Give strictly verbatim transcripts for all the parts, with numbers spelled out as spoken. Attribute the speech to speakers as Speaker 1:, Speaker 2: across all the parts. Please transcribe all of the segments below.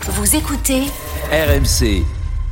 Speaker 1: Vous écoutez
Speaker 2: R M C.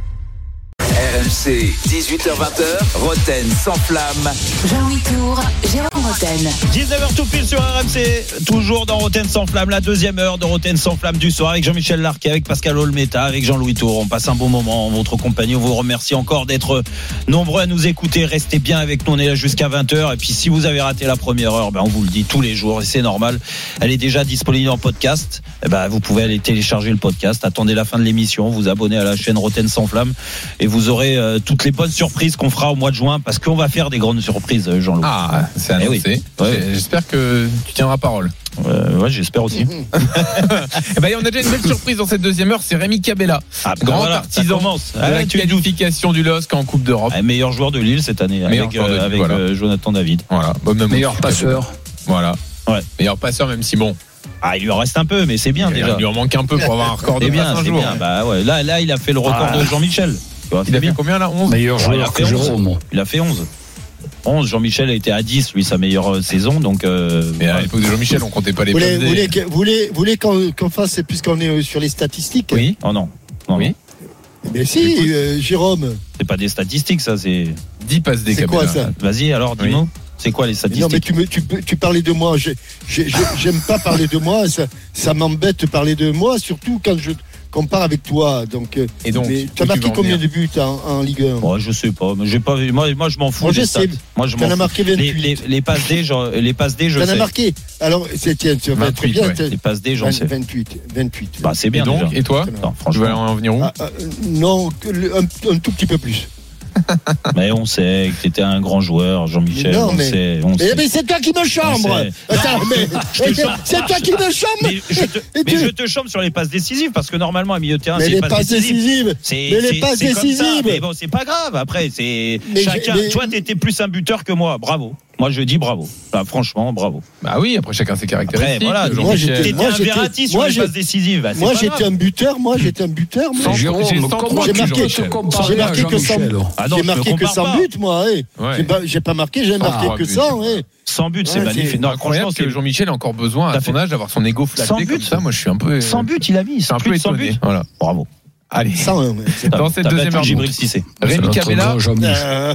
Speaker 2: R M C, dix-huit heures vingt, Roten sans flamme.
Speaker 1: Jean-Louis Tour, Jérôme Roten.
Speaker 3: dix-neuf heures tout pile sur R M C, toujours dans Roten sans flamme, la deuxième heure de Roten sans flamme du soir avec Jean-Michel Larquet, avec Pascal Olmeta, avec Jean-Louis Tour. On passe un bon moment en votre compagnie. On vous remercie encore d'être nombreux à nous écouter. Restez bien avec nous, on est là jusqu'à vingt heures. Et puis si vous avez raté la première heure, ben on vous le dit tous les jours et c'est normal. Elle est déjà disponible en podcast. Et ben vous pouvez aller télécharger le podcast. Attendez la fin de l'émission, vous abonnez à la chaîne Roten sans flamme et vous aurez euh, toutes les bonnes surprises qu'on fera au mois de juin, parce qu'on va faire des grandes surprises, Jean-Louis.
Speaker 4: Ah, c'est annoncé.
Speaker 3: Eh oui. Ouais.
Speaker 4: J'espère que tu tiendras parole.
Speaker 3: Euh, ouais, j'espère aussi.
Speaker 4: Et ben, on a déjà une belle surprise dans cette deuxième heure, c'est Rémi Cabella,
Speaker 3: Ah, ben
Speaker 4: grand
Speaker 3: voilà,
Speaker 4: artisan
Speaker 3: commence.
Speaker 4: de la qualification du L O S C en Coupe d'Europe.
Speaker 3: Ah, meilleur joueur de Lille cette année,
Speaker 4: Meilleur
Speaker 3: avec,
Speaker 4: joueur de
Speaker 3: euh,
Speaker 4: Lille,
Speaker 3: avec
Speaker 4: voilà.
Speaker 3: euh, Jonathan David.
Speaker 4: Voilà, bon, même
Speaker 5: Meilleur passeur.
Speaker 4: Voilà.
Speaker 3: Ouais.
Speaker 4: Meilleur passeur, même si bon,
Speaker 3: Ah, il lui en reste un peu, mais c'est bien déjà.
Speaker 4: il lui en manque un peu pour avoir un record de
Speaker 3: C'est
Speaker 4: passe
Speaker 3: bien,
Speaker 4: un
Speaker 3: c'est
Speaker 4: jour.
Speaker 3: bien. Bah ouais, là, là, il a fait le record
Speaker 5: Ah.
Speaker 3: de Jean-Michel. Tu vois,
Speaker 4: Il
Speaker 3: c'est
Speaker 4: a
Speaker 3: bien.
Speaker 4: fait combien là? onze?
Speaker 5: Meilleur
Speaker 3: Ouais, il a
Speaker 5: joueur
Speaker 3: fait
Speaker 5: que
Speaker 3: onze.
Speaker 5: Jérôme.
Speaker 3: Il a fait onze. onze, Jean-Michel a été à dix, lui, sa meilleure euh, saison. Donc, euh,
Speaker 4: Mais à
Speaker 3: ouais.
Speaker 4: l'époque de Jean-Michel, on comptait pas les
Speaker 6: Vous voulez,
Speaker 4: passes
Speaker 6: vous
Speaker 4: D.
Speaker 6: voulez, que- vous voulez, vous voulez qu'on, qu'on fasse, puisqu'on est sur les statistiques?
Speaker 4: Oui.
Speaker 3: Oh non. Non,
Speaker 4: Oui.
Speaker 3: non.
Speaker 6: Mais si, euh, Jérôme.
Speaker 3: C'est pas des statistiques, ça, c'est.
Speaker 4: dix passes D.
Speaker 6: C'est quoi,
Speaker 4: Cabella.
Speaker 6: ça?
Speaker 3: Vas-y, alors,
Speaker 4: Oui.
Speaker 3: dis-moi. C'est quoi les
Speaker 6: Mais non, mais
Speaker 3: statistiques?
Speaker 6: tu, me, tu, peux- tu parlais de moi. Je, je- je- j'aime pas parler de moi. Ça, ça m'embête de parler de moi, surtout quand je compare avec toi. Donc, euh,
Speaker 4: Et donc,
Speaker 6: mais
Speaker 4: où
Speaker 6: t'as
Speaker 4: tu
Speaker 6: marqué
Speaker 4: veux en
Speaker 6: combien
Speaker 4: venir
Speaker 6: de buts en, en Ligue un?
Speaker 3: Bon, je sais pas. Mais j'ai pas. Moi, moi, je m'en fous
Speaker 6: Moi,
Speaker 3: des
Speaker 6: je
Speaker 3: stats.
Speaker 6: sais.
Speaker 3: Moi, je m'en
Speaker 6: T'en as
Speaker 3: fous.
Speaker 6: marqué
Speaker 3: Les,
Speaker 6: vingt-huit.
Speaker 3: les, les passes D, je, les passes D, je
Speaker 6: T'en
Speaker 3: sais.
Speaker 6: as marqué. Alors, c'est, tiens, tu vas être
Speaker 4: vingt-huit,
Speaker 6: bien.
Speaker 4: ouais.
Speaker 6: t'as-
Speaker 3: Les passes D, j'en sais.
Speaker 6: vingt-huit. vingt-huit.
Speaker 3: Bah, c'est
Speaker 4: Et
Speaker 3: bien
Speaker 4: donc,
Speaker 3: déjà.
Speaker 4: et toi?
Speaker 3: Non,
Speaker 4: Je vais
Speaker 3: franchement.
Speaker 4: en venir où?
Speaker 6: Ah, ah, non, que le- un, un tout petit peu plus.
Speaker 3: Mais on sait que t'étais un grand joueur, Jean-Michel.
Speaker 6: Non,
Speaker 3: on
Speaker 6: mais-
Speaker 3: sait. On
Speaker 6: Mais,
Speaker 3: sait.
Speaker 6: mais c'est toi qui me chambre.
Speaker 3: On sait.
Speaker 6: Attends, mais,
Speaker 3: Je te
Speaker 6: mais
Speaker 3: chambre.
Speaker 6: c'est toi qui me chambre.
Speaker 3: Mais je te,
Speaker 6: Et
Speaker 3: mais
Speaker 6: tu-
Speaker 3: je te chante sur les passes décisives, parce que normalement, à milieu de terrain,
Speaker 6: Mais
Speaker 3: c'est
Speaker 6: les
Speaker 3: les passes
Speaker 6: passes
Speaker 3: décisives.
Speaker 6: décisives.
Speaker 3: C'est,
Speaker 6: Mais les
Speaker 3: c'est-
Speaker 6: passes
Speaker 3: c'est comme ça,
Speaker 6: décisives.
Speaker 3: mais bon, c'est pas grave. Après, c'est
Speaker 6: Mais
Speaker 3: chacun.
Speaker 6: j'ai- mais-
Speaker 3: Toi, t'étais plus un buteur que moi. Bravo. Moi, je dis bravo. Bah, franchement, bravo.
Speaker 4: Bah oui, après chacun ses caractéristiques.
Speaker 3: Après, voilà.
Speaker 6: Moi,
Speaker 4: Jean-Michel.
Speaker 6: j'étais-
Speaker 3: T'étais
Speaker 6: moi,
Speaker 3: un
Speaker 6: j'étais-
Speaker 3: Verratti sur
Speaker 6: moi,
Speaker 3: les
Speaker 6: j'ai-
Speaker 3: passes décisives. Bah, c'est
Speaker 6: Moi,
Speaker 3: pas
Speaker 6: j'étais
Speaker 3: grave.
Speaker 6: un buteur. Moi, j'étais un buteur. Moi.
Speaker 4: Sans-
Speaker 5: Jérôme,
Speaker 4: j'ai cent
Speaker 5: comment
Speaker 4: trois
Speaker 6: J'ai
Speaker 4: buts,
Speaker 6: marqué,
Speaker 4: Jean-Michel.
Speaker 5: te comparer
Speaker 6: j'ai
Speaker 5: à
Speaker 6: marqué que cent
Speaker 5: Jean-Michel.
Speaker 6: buts.
Speaker 3: Ah non,
Speaker 6: J'ai
Speaker 3: je me
Speaker 6: marqué que
Speaker 3: compare
Speaker 6: cent
Speaker 3: pas.
Speaker 6: buts, moi. ouais.
Speaker 4: Ouais.
Speaker 6: J'ai pas, j'ai pas marqué, j'ai marqué
Speaker 4: Ah,
Speaker 6: que
Speaker 4: but.
Speaker 6: cent. Ouais.
Speaker 3: cent buts, c'est
Speaker 6: Ouais,
Speaker 3: magnifique.
Speaker 6: c'est
Speaker 3: Non,
Speaker 4: Incroyable
Speaker 3: franchement,
Speaker 4: que
Speaker 3: c'est
Speaker 4: Jean-Michel ait encore besoin à
Speaker 3: T'as
Speaker 4: son
Speaker 3: fait
Speaker 4: âge d'avoir son ego
Speaker 3: cent
Speaker 4: flatté
Speaker 3: buts.
Speaker 4: comme ça. Moi, je suis un peu.
Speaker 3: cent buts, il a mis.
Speaker 4: C'est un
Speaker 3: Plus
Speaker 4: peu
Speaker 3: de cent
Speaker 4: étonné.
Speaker 3: buts.
Speaker 4: Voilà.
Speaker 3: Bravo.
Speaker 4: Allez.
Speaker 6: cent un, ouais. C'est-
Speaker 4: Dans cette
Speaker 3: T'as
Speaker 4: deuxième
Speaker 3: battu
Speaker 4: heure,
Speaker 3: Djibril Cissé.
Speaker 4: Rémi
Speaker 5: notre
Speaker 4: Cabella,
Speaker 5: grand Jean-Mi.
Speaker 6: Euh,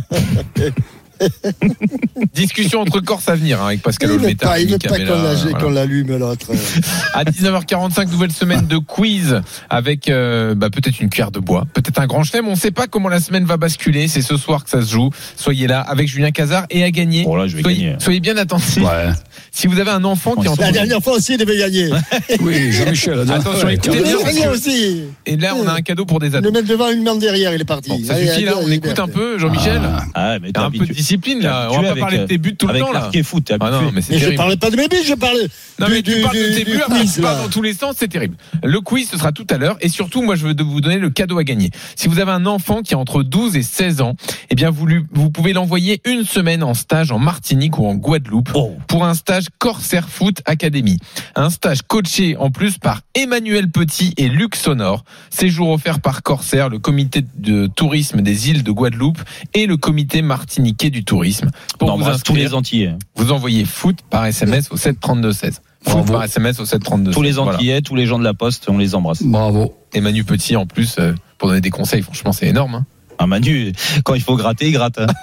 Speaker 4: discussion entre Corse à venir hein, avec Pascal
Speaker 6: Il veut
Speaker 4: Olmeta.
Speaker 6: pas, il
Speaker 4: Rémi
Speaker 6: veut pas
Speaker 4: Cabella,
Speaker 6: qu'on, la-
Speaker 4: voilà.
Speaker 6: qu'on l'allume, l'autre.
Speaker 4: À dix-neuf heures quarante-cinq, nouvelle semaine de quiz avec euh, bah, peut-être une cuillère de bois, peut-être un grand chelem. On ne sait pas comment la semaine va basculer. C'est ce soir que ça se joue. Soyez là avec Julien Cazard et à gagner.
Speaker 3: Bon, là, je vais
Speaker 4: soyez,
Speaker 3: gagner.
Speaker 4: soyez bien attentifs.
Speaker 5: Ouais.
Speaker 4: Si vous avez un enfant qui est
Speaker 3: Ouais,
Speaker 4: entre
Speaker 6: La dernière fois aussi, il devait gagner.
Speaker 5: Oui, Jean-Michel.
Speaker 4: Attention,
Speaker 5: ouais,
Speaker 4: écoutez
Speaker 6: Il
Speaker 4: bien,
Speaker 6: devait gagner aussi.
Speaker 4: et là on a un cadeau pour des
Speaker 6: Le
Speaker 4: ados.
Speaker 6: mettre devant, une main derrière, il est parti.
Speaker 4: Bon, ça
Speaker 6: Allez,
Speaker 4: suffit là.
Speaker 6: allez,
Speaker 4: On
Speaker 6: allez,
Speaker 4: écoute un
Speaker 6: Bert.
Speaker 4: peu Jean-Michel.
Speaker 3: Ah, mais
Speaker 4: Il y a un peu de discipline là. On va pas parler de tes buts tout le
Speaker 3: avec
Speaker 4: temps là.
Speaker 3: l'arc et foot, t'es
Speaker 4: Ah non,
Speaker 3: habitué.
Speaker 4: mais c'est
Speaker 6: Mais je
Speaker 4: terrible.
Speaker 6: parlais pas de mes buts, je parlais.
Speaker 4: Non
Speaker 6: du-
Speaker 4: mais tu
Speaker 6: du-
Speaker 4: parles de
Speaker 6: du-
Speaker 4: tes
Speaker 6: du
Speaker 4: buts, après
Speaker 6: quiz,
Speaker 4: tu parles
Speaker 6: là.
Speaker 4: dans tous les sens, c'est terrible. Le quiz, ce sera tout à l'heure. Et surtout, moi, je veux vous donner le cadeau à gagner. Si vous avez un enfant qui a entre douze et seize ans, eh bien, vous, lui- vous pouvez l'envoyer une semaine en stage en Martinique ou en Guadeloupe
Speaker 3: Oh.
Speaker 4: pour un stage Corsair Foot Academy. Un stage coaché en plus par Emmanuel Petit et Luc Sonor. Séjour offert par Corsair, le comité de tourisme des îles de Guadeloupe et le comité martiniquais du tourisme. Pour
Speaker 3: On
Speaker 4: vous
Speaker 3: embrasse tous
Speaker 4: inscrire,
Speaker 3: les Antillais.
Speaker 4: vous envoyez foot par S M S au sept trente-deux seize. Foot
Speaker 5: Bravo.
Speaker 4: par S M S au sept trente-deux seize.
Speaker 3: Tous les
Speaker 4: Voilà.
Speaker 3: Antillais, tous les gens de la Poste, on les embrasse.
Speaker 5: Bravo.
Speaker 4: Et Manu Petit en plus euh, pour donner des conseils, franchement c'est énorme. Hein.
Speaker 3: Ah, Manu, quand il faut gratter, il gratte. hein.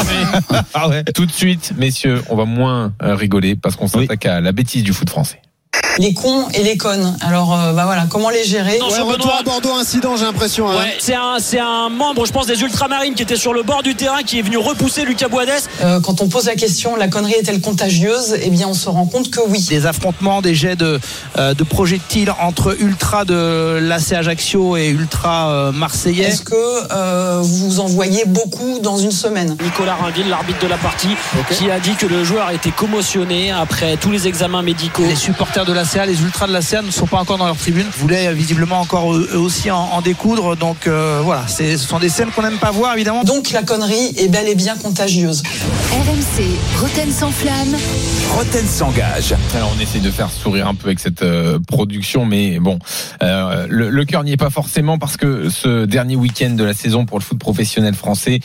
Speaker 3: Ah ouais.
Speaker 4: Tout de suite, messieurs, on va moins euh, rigoler parce qu'on s'attaque à la bêtise du foot français.
Speaker 7: Les cons et les connes. Alors, euh, bah voilà, comment les gérer?
Speaker 8: Ouais, retour à Bordeaux, incident, j'ai l'impression. Hein.
Speaker 9: Ouais, c'est un, c'est un membre, je pense, des Ultramarines qui était sur le bord du terrain, qui est venu repousser Lucas Boades.
Speaker 7: Euh, Quand on pose la question, la connerie est-elle contagieuse? Eh bien, on se rend compte que oui.
Speaker 8: Des affrontements, des jets de, euh, de projectiles entre Ultra de l'A C Ajaccio et Ultra euh, Marseillais.
Speaker 7: Est-ce que euh, vous en voyez beaucoup dans une semaine?
Speaker 9: Nicolas Rainville, l'arbitre de la partie, qui a dit que le joueur a été commotionné après tous les examens médicaux.
Speaker 8: Les supporters de l'A C A, les Ultras de l'A C A ne sont pas encore dans leur tribune. Ils voulaient euh, visiblement encore eux eux aussi en, en découdre. Donc euh, voilà, c'est, ce sont des scènes qu'on n'aime pas voir évidemment.
Speaker 7: Donc la connerie est bel et bien contagieuse.
Speaker 1: R M C, Roten sans flamme.
Speaker 2: Roten s'engage.
Speaker 4: Alors on essaie de faire sourire un peu avec cette euh, production, mais bon, euh, le, le cœur n'y est pas forcément parce que ce dernier week-end de la saison pour le foot professionnel français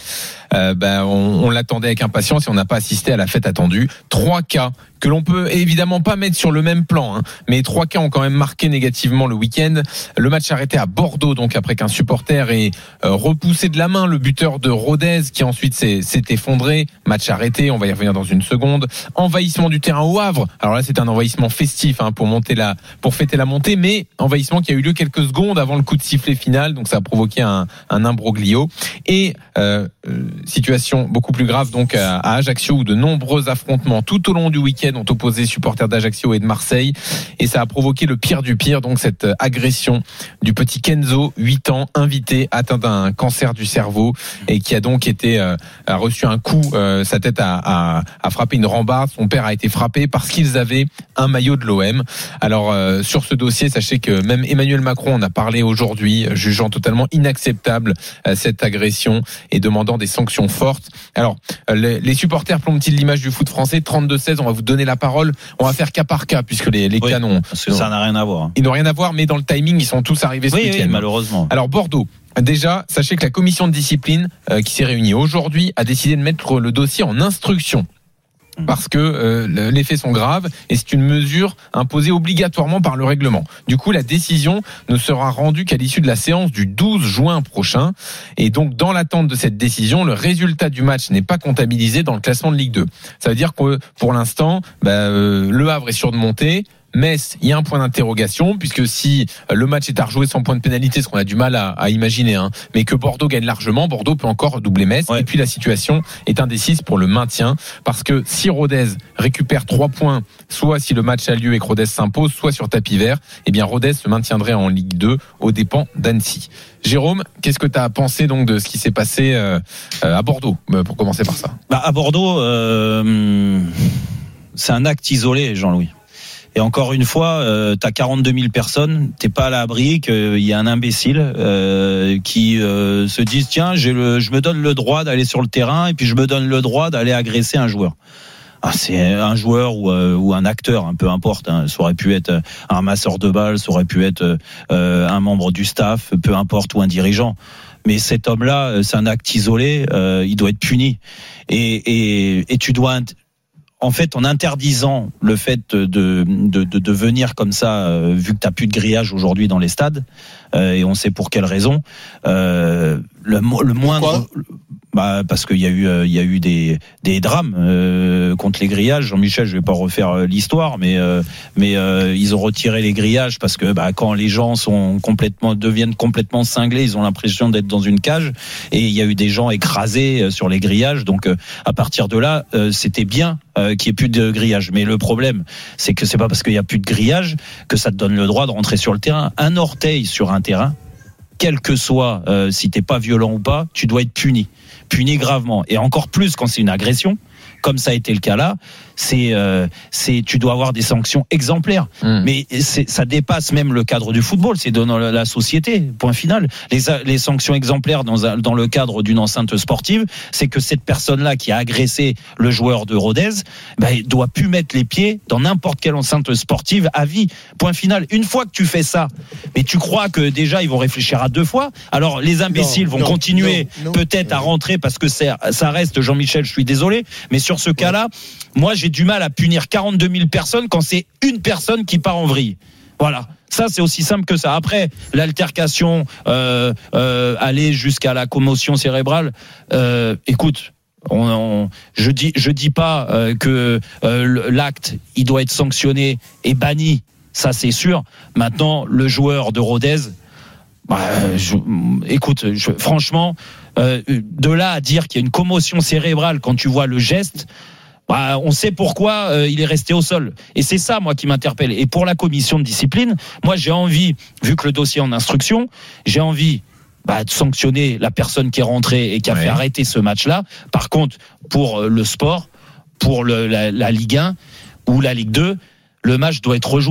Speaker 4: euh, ben, on, on l'attendait avec impatience et on n'a pas assisté à la fête attendue. Trois cas que l'on peut évidemment pas mettre sur le même plan, hein, mais trois cas ont quand même marqué négativement le week-end. Le match arrêté à Bordeaux, donc après qu'un supporter ait euh, repoussé de la main le buteur de Rodez, qui ensuite s'est, s'est effondré. Match arrêté, on va y revenir dans une seconde. Envahissement du terrain au Havre. Alors là, c'est un envahissement festif hein, pour monter la, pour fêter la montée, mais envahissement qui a eu lieu quelques secondes avant le coup de sifflet final, donc ça a provoqué un, un imbroglio. Et euh, euh, situation beaucoup plus grave donc à, à Ajaccio, où de nombreux affrontements tout au long du week-end ont opposé supporters d'Ajaccio et de Marseille, et ça a provoqué le pire du pire, donc cette agression du petit Kenzo, huit ans, invité, atteint d'un cancer du cerveau, et qui a donc été euh, a reçu un coup, euh, sa tête a, a, a frappé une rambarde. Son père a été frappé parce qu'ils avaient un maillot de l'O M. Alors euh, sur ce dossier, sachez que même Emmanuel Macron en a parlé aujourd'hui, jugeant totalement inacceptable euh, cette agression et demandant des sanctions fortes. Alors euh, les, les supporters plombent-ils l'image du foot français? Trente-deux seize, on va vous donner la parole. On va faire cas par cas puisque les, les
Speaker 3: oui,
Speaker 4: cas n'ont,
Speaker 3: parce que ça n'a rien à voir.
Speaker 4: Ils n'ont rien à voir, mais dans le timing, ils sont tous arrivés ce
Speaker 3: oui,
Speaker 4: week-end.
Speaker 3: Oui, malheureusement.
Speaker 4: Alors Bordeaux. Déjà, sachez que la commission de discipline euh, qui s'est réunie aujourd'hui a décidé de mettre le dossier en instruction. Parce que euh, les faits sont graves et c'est une mesure imposée obligatoirement par le règlement. Du coup, la décision ne sera rendue qu'à l'issue de la séance du douze juin prochain. Et donc, dans l'attente de cette décision, le résultat du match n'est pas comptabilisé dans le classement de Ligue deux. Ça veut dire que pour l'instant, bah, euh, Le Havre est sûr de monter. Metz, il y a un point d'interrogation, puisque si le match est à rejouer sans point de pénalité, ce qu'on a du mal à, à imaginer, hein, mais que Bordeaux gagne largement, Bordeaux peut encore doubler Metz. Ouais. Et puis la situation est indécise pour le maintien, parce que si Rodez récupère trois points, soit si le match a lieu et que Rodez s'impose, soit sur tapis vert, eh bien Rodez se maintiendrait en Ligue deux aux dépens d'Annecy. Jérôme, qu'est-ce que tu as pensé donc de ce qui s'est passé euh, à Bordeaux, pour commencer par ça?
Speaker 3: Bah, à Bordeaux, euh, c'est un acte isolé, Jean-Louis. Et encore une fois, euh, t'as quarante-deux mille personnes, t'es pas à l'abri qu'il y a un imbécile euh, qui euh, se dise tiens, j'ai le, je me donne le droit d'aller sur le terrain et puis je me donne le droit d'aller agresser un joueur. Ah, c'est un joueur ou, euh, ou un acteur, hein, peu importe. Hein, ça aurait pu être un ramasseur de balles, ça aurait pu être euh, un membre du staff, peu importe, ou un dirigeant. Mais cet homme-là, c'est un acte isolé, euh, il doit être puni. Et, et, et tu dois en fait, en interdisant le fait de de de, de venir comme ça, euh, vu que t'as plus de grillage aujourd'hui dans les stades, euh, et on sait pour quelle raison, euh, le, le moindre. Pourquoi ? Bah parce qu'il y a eu euh, il y a eu des des drames euh, contre les grillages. Jean-Michel, je vais pas refaire euh, l'histoire, mais euh, mais euh, ils ont retiré les grillages parce que bah quand les gens sont complètement deviennent complètement cinglés, ils ont l'impression d'être dans une cage, et il y a eu des gens écrasés euh, sur les grillages. Donc euh, à partir de là, euh, c'était bien euh, qu'il y ait plus de grillage. Mais le problème, c'est que c'est pas parce qu'il y a plus de grillage que ça te donne le droit de rentrer sur le terrain. Un orteil sur un terrain, quel que soit euh, si t'es pas violent ou pas, tu dois être puni. Puni gravement, et encore plus quand c'est une agression, comme ça a été le cas là. C'est, euh, c'est, tu dois avoir des sanctions exemplaires. Mmh. Mais c'est, ça dépasse même le cadre du football. C'est dans la société. Point final. Les, les sanctions exemplaires dans, un, dans le cadre d'une enceinte sportive, c'est que cette personne-là qui a agressé le joueur de Rodez, ben, doit plus mettre les pieds dans n'importe quelle enceinte sportive à vie. Point final. Une fois que tu fais ça, mais tu crois que déjà ils vont réfléchir à deux fois. Alors les imbéciles non, vont non, continuer non, non, peut-être non. à rentrer parce que c'est, ça reste. Jean-Michel, je suis désolé, mais sur ce cas-là, moi j'ai du mal à punir quarante-deux mille personnes quand c'est une personne qui part en vrille. Voilà. Ça, c'est aussi simple que ça. Après, l'altercation, euh, euh, aller jusqu'à la commotion cérébrale, euh, écoute, on, on, je dis, je dis pas euh, que euh, l'acte, il doit être sanctionné et banni. Ça, c'est sûr. Maintenant, le joueur de Rodez, bah, je, écoute, je, franchement, euh, de là à dire qu'il y a une commotion cérébrale quand tu vois le geste, bah, on sait pourquoi euh, il est resté au sol. Et c'est ça, moi, qui m'interpelle. Et pour la commission de discipline, moi, j'ai envie, vu que le dossier est en instruction, j'ai envie bah, de sanctionner la personne qui est rentrée et qui a ouais. fait arrêter ce match-là. Par contre, pour le sport, pour le, la, la Ligue un ou la Ligue deux, le match doit être rejoué.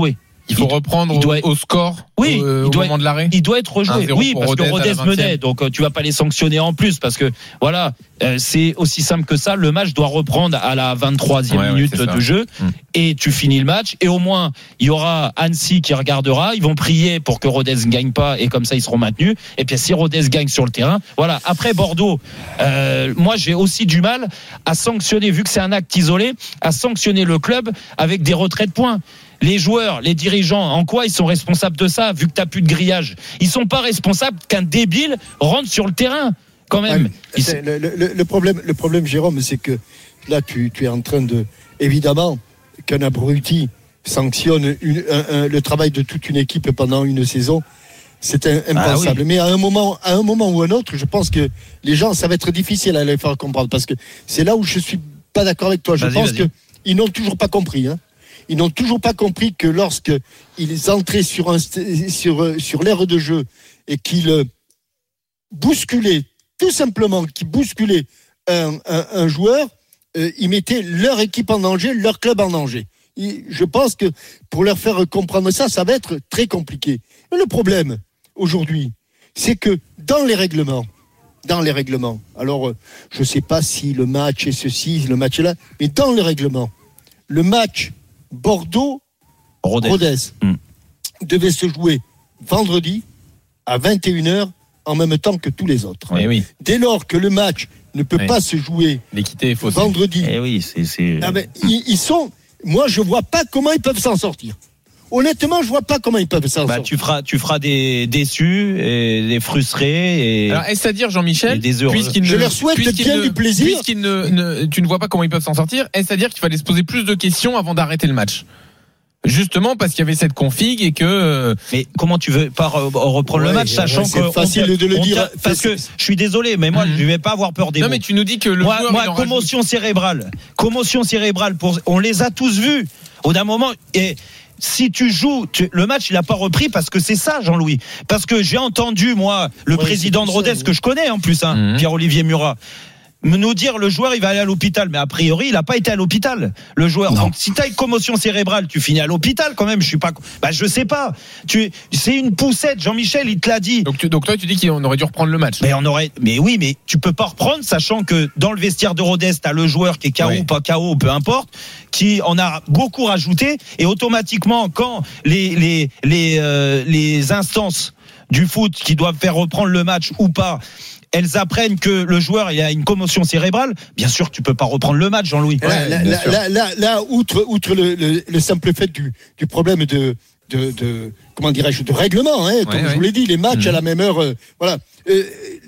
Speaker 4: Il faut
Speaker 3: il,
Speaker 4: reprendre
Speaker 3: il doit,
Speaker 4: au, au score
Speaker 3: oui,
Speaker 4: au,
Speaker 3: il
Speaker 4: au
Speaker 3: doit,
Speaker 4: moment de l'arrêt.
Speaker 3: Il doit être rejoué. Oui, parce
Speaker 4: Rodez
Speaker 3: que Rodez menait, donc euh, tu vas pas les sanctionner en plus parce que voilà, euh, c'est aussi simple que ça. Le match doit reprendre à la vingt-troisième ouais, minute ouais, de jeu hum. et tu finis le match. Et au moins, il y aura Annecy qui regardera. Ils vont prier pour que Rodez ne gagne pas et comme ça ils seront maintenus. Et puis si Rodez gagne sur le terrain, voilà. Après Bordeaux, euh, moi j'ai aussi du mal à sanctionner, vu que c'est un acte isolé, à sanctionner le club avec des retraits de points. Les joueurs, les dirigeants, en quoi ils sont responsables de ça, vu que t'as plus de grillage? Ils sont pas responsables qu'un débile rentre sur le terrain, quand même.
Speaker 6: Ouais, c'est, le, le, le problème, le problème, Jérôme, c'est que là, tu, tu es en train de, évidemment, qu'un abruti sanctionne une, un, un, le travail de toute une équipe pendant une saison. C'est un, impensable. Ah oui. Mais à un moment, à un moment ou un autre, je pense que les gens, ça va être difficile à les faire comprendre, parce que c'est là où je suis pas d'accord avec toi. Je
Speaker 3: vas-y,
Speaker 6: pense
Speaker 3: vas-y.
Speaker 6: qu'ils n'ont toujours pas compris, hein. Ils n'ont toujours pas compris que lorsqu'ils entraient sur, un, sur, sur l'aire de jeu et qu'ils bousculaient, tout simplement, qu'ils bousculaient un, un, un joueur, euh, ils mettaient leur équipe en danger, leur club en danger. Et je pense que pour leur faire comprendre ça, ça va être très compliqué. Et le problème, aujourd'hui, c'est que dans les règlements, dans les règlements, alors je ne sais pas si le match est ceci, le match est là, mais dans les règlements, le match Bordeaux Rodez, Rodez mmh. devait se jouer vendredi à vingt et une heures en même temps que tous les autres.
Speaker 4: Oui, oui.
Speaker 6: Dès lors que le match ne peut oui. pas se jouer
Speaker 4: l'équité est faussée.
Speaker 6: Vendredi,
Speaker 3: eh oui, c'est, c'est...
Speaker 6: Ah ben, ils, ils sont. Moi, je vois pas comment ils peuvent s'en sortir. Honnêtement, je vois pas comment ils peuvent s'en
Speaker 3: bah,
Speaker 6: sortir.
Speaker 3: Tu feras, tu feras des déçus et des frustrés. Et
Speaker 4: alors, est-ce à dire, Jean-Michel,
Speaker 6: puisqu'il ne, je leur souhaite bien
Speaker 4: ne,
Speaker 6: du plaisir.
Speaker 4: Puisqu'il ne, ne, tu ne vois pas comment ils peuvent s'en sortir, est-ce à dire qu'il fallait se poser plus de questions avant d'arrêter le match? Justement parce qu'il y avait cette config et que.
Speaker 3: Mais comment tu veux pas reprendre ouais, le match, sachant
Speaker 6: ouais, c'est
Speaker 3: que
Speaker 6: facile
Speaker 3: on,
Speaker 6: de le
Speaker 3: on,
Speaker 6: dire.
Speaker 3: Parce que je suis désolé, mais moi mmh. je vais pas avoir peur des
Speaker 4: non
Speaker 3: mots.
Speaker 4: Mais tu nous dis que le
Speaker 3: moi,
Speaker 4: joueur,
Speaker 3: moi commotion rajoute. cérébrale, commotion cérébrale pour, on les a tous vus. Au d'un moment et. Si tu joues, tu, le match il a pas repris parce que c'est ça, Jean-Louis. Parce que j'ai entendu moi le ouais, président de Rodez ça, oui. que je connais en plus, hein, mmh. Pierre-Olivier Murat, nous dire le joueur il va aller à l'hôpital, mais a priori il n'a pas été à l'hôpital le joueur. Non. Donc si tu as une commotion cérébrale tu finis à l'hôpital quand même. Je suis pas bah je sais pas, tu c'est une poussette, Jean-Michel il te l'a dit.
Speaker 4: Donc, tu, donc toi tu dis qu'on aurait dû reprendre le match.
Speaker 3: Mais on aurait mais oui mais tu peux pas reprendre sachant que dans le vestiaire de Rodez tu as le joueur qui est K O oui. ou pas K O peu importe, qui en a beaucoup rajouté et automatiquement quand les les les euh, les instances du foot qui doivent faire reprendre le match ou pas, elles apprennent que le joueur il a une commotion cérébrale, bien sûr tu peux pas reprendre le match, Jean-Louis.
Speaker 6: Là, là, là, là, là, là, outre, outre le, le, le simple fait du, du problème de, de, de comment dirais-je de règlement, hein, comme ouais, je ouais. vous l'ai dit, les matchs mmh. à la même heure, euh, voilà. Euh,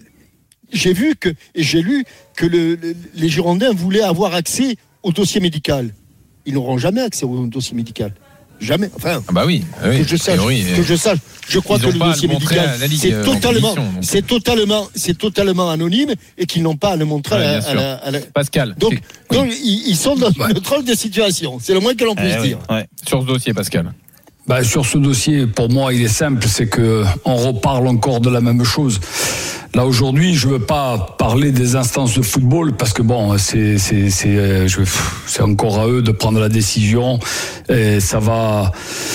Speaker 6: j'ai vu que et j'ai lu que le, le, les Girondins voulaient avoir accès au dossier médical. Ils n'auront jamais accès au dossier médical. Jamais. Enfin,
Speaker 4: ah bah oui, oui.
Speaker 6: que je sache. Oui, que je sache. Je crois que le dossier médical, c'est euh, totalement, c'est totalement, c'est totalement anonyme et qu'ils n'ont pas à le montrer ouais, à, la, à, la, à la.
Speaker 4: Pascal.
Speaker 6: Donc, oui. donc ils, ils sont dans ouais. une drôle de situation. C'est le moins que l'on puisse eh dire.
Speaker 4: Oui. Ouais. Sur ce dossier, Pascal.
Speaker 5: Bah, sur ce dossier, pour moi, il est simple, c'est que on reparle encore de la même chose. Là aujourd'hui, je veux pas parler des instances de football parce que bon, c'est c'est c'est je, c'est encore à eux de prendre la décision et ça va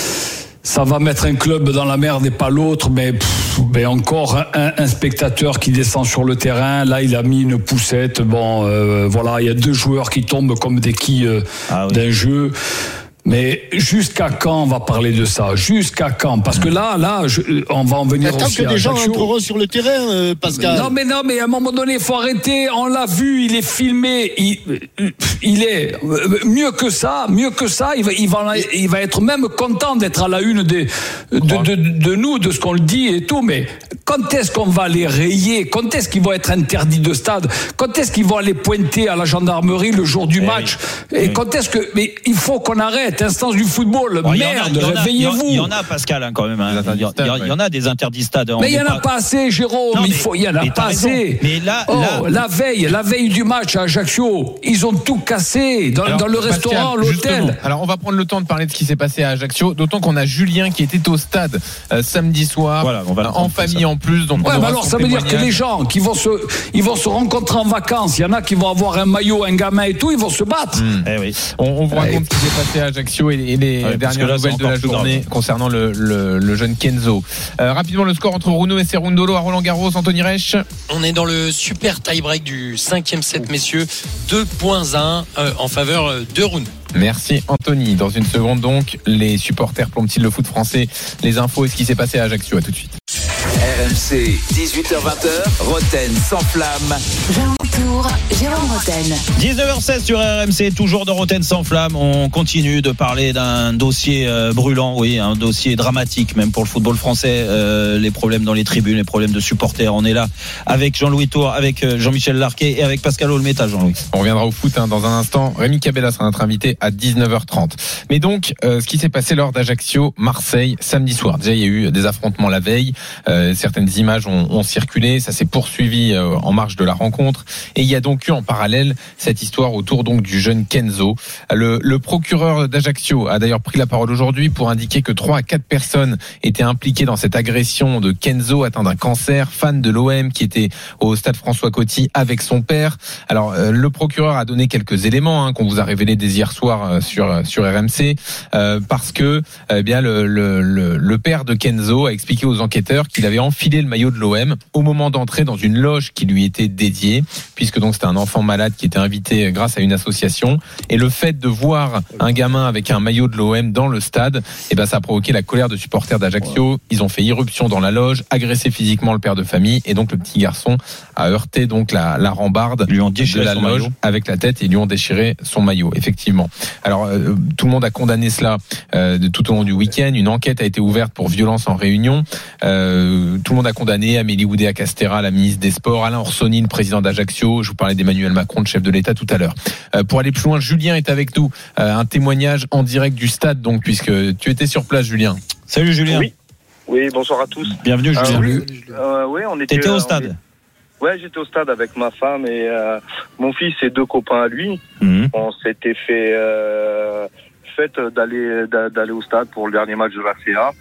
Speaker 5: ça va mettre un club dans la merde et pas l'autre, mais, pff, mais encore un, un spectateur qui descend sur le terrain. Là, il a mis une poussette. Bon, euh, voilà, il y a deux joueurs qui tombent comme des quilles euh, ah oui. d'un jeu. Mais jusqu'à quand on va parler de ça? Jusqu'à quand? Parce que là, là, je, on va en venir
Speaker 6: Attends
Speaker 5: aussi
Speaker 6: que
Speaker 5: à
Speaker 6: des gens
Speaker 5: Ajaccio.
Speaker 6: entreront sur le terrain, euh, Pascal.
Speaker 5: Non, mais non, mais à un moment donné, il faut arrêter. On l'a vu, il est filmé. Il, il est mieux que ça, mieux que ça. Il va, il va, il va être même content d'être à la une des, de, de, de, de nous, de ce qu'on le dit et tout. Mais quand est-ce qu'on va les rayer? Quand est-ce qu'ils vont être interdits de stade? Quand est-ce qu'ils vont aller pointer à la gendarmerie le jour du match? Et, et quand est-ce que, mais il faut qu'on arrête. Instance du football, bon, merde, réveillez-vous.
Speaker 3: Il y en a, Pascal, hein, quand même. Hein. Il, y a, il y en a des interdits stades.
Speaker 5: Mais il n'y en a pas assez, Jérôme. Non, mais, il faut, il y en a pas assez.
Speaker 3: Mais là,
Speaker 5: oh,
Speaker 3: là,
Speaker 5: la veille, la veille du match à Ajaccio, ils ont tout cassé dans, alors, dans le Pascal, restaurant, l'hôtel.
Speaker 4: Justement. Alors, on va prendre le temps de parler de ce qui s'est passé à Ajaccio. D'autant qu'on a Julien qui était au stade euh, samedi soir, voilà, on va en famille, ça. en en plus. Donc
Speaker 5: ouais, mais alors ça veut dire que les gens qui vont se, ils vont se rencontrer en vacances, il y en a qui vont avoir un maillot, un gamin et tout, ils vont se battre.
Speaker 3: Mmh. Eh oui.
Speaker 4: On, on vous raconte ce qui s'est passé à Ajaccio et, et les ouais, dernières là, nouvelles de la journée grave. concernant le, le, le jeune Kenzo. Euh, rapidement, le score entre Runo et Cerundolo à Roland-Garros, Anthony Reich.
Speaker 10: On est dans le super tie-break du cinquième set, messieurs. deux un euh, en faveur de Runo.
Speaker 4: Merci Anthony. Dans une seconde donc, les supporters plomb-ils le foot français, les infos et ce qui s'est passé à Ajaccio. À tout de suite.
Speaker 2: R M C, dix-huit heures vingt, Roten sans flamme.
Speaker 1: Jean Tour, Jérôme Roten.
Speaker 3: dix-neuf heures seize sur R M C, toujours dans Roten sans flamme. On continue de parler d'un dossier euh, brûlant, oui, un dossier dramatique même pour le football français. Euh, les problèmes dans les tribunes, les problèmes de supporters. On est là avec Jean-Louis Tour, avec Jean-Michel Larquet et avec Pascal Olmeta, Jean-Louis.
Speaker 4: On reviendra au foot hein, dans un instant. Rémi Cabella sera notre invité à dix-neuf heures trente. Mais donc, euh, ce qui s'est passé lors d'Ajaccio-Marseille samedi soir. Déjà, il y a eu des affrontements la veille. Euh, certaines images ont, ont circulé. Ça s'est poursuivi euh, en marge de la rencontre. Et il y a donc eu en parallèle cette histoire autour donc du jeune Kenzo. Le, le procureur d'Ajaccio a d'ailleurs pris la parole aujourd'hui pour indiquer que trois à quatre personnes étaient impliquées dans cette agression de Kenzo, atteint d'un cancer, fan de l'O M, qui était au stade François Coty avec son père. Alors, euh, le procureur a donné quelques éléments hein, qu'on vous a révélés dès hier soir euh, sur sur R M C, euh, parce que eh bien le, le le le père de Kenzo a expliqué aux enquêteurs qu'il avait enfilé le maillot de l'O M au moment d'entrer dans une loge qui lui était dédiée, puisque donc c'était un enfant malade qui était invité grâce à une association. Et le fait de voir un gamin avec un maillot de l'O M dans le stade, eh ben ça a provoqué la colère de supporters d'Ajaccio. Ils ont fait irruption dans la loge, agressé physiquement le père de famille, et donc le petit garçon a heurté donc la, la rambarde
Speaker 3: lui ont déchiré
Speaker 4: de la loge maillot. Avec la tête et lui ont déchiré son maillot. Effectivement. Alors euh, tout le monde a condamné cela euh, de tout au long du week-end. Une enquête a été ouverte pour violence en réunion. Euh, tout le monde a condamné Amélie Oudéa-Castéra, la ministre des Sports, Alain Orsoni, le président d'Ajaccio. Je vous parlais d'Emmanuel Macron, le chef de l'État tout à l'heure. Euh, pour aller plus loin, Julien est avec nous. Euh, un témoignage en direct du stade, donc puisque tu étais sur place, Julien.
Speaker 3: Salut Julien.
Speaker 11: Oui. Oui, bonsoir à tous.
Speaker 3: Bienvenue Julien.
Speaker 11: Euh, oui, euh, oui, on était.
Speaker 3: T'étais au
Speaker 11: euh,
Speaker 3: stade.
Speaker 11: Est... Ouais, j'étais au stade avec ma femme et euh, mon fils et deux copains à lui. Mmh. On s'était fait euh, fait d'aller d'aller au stade pour le dernier match de la C A.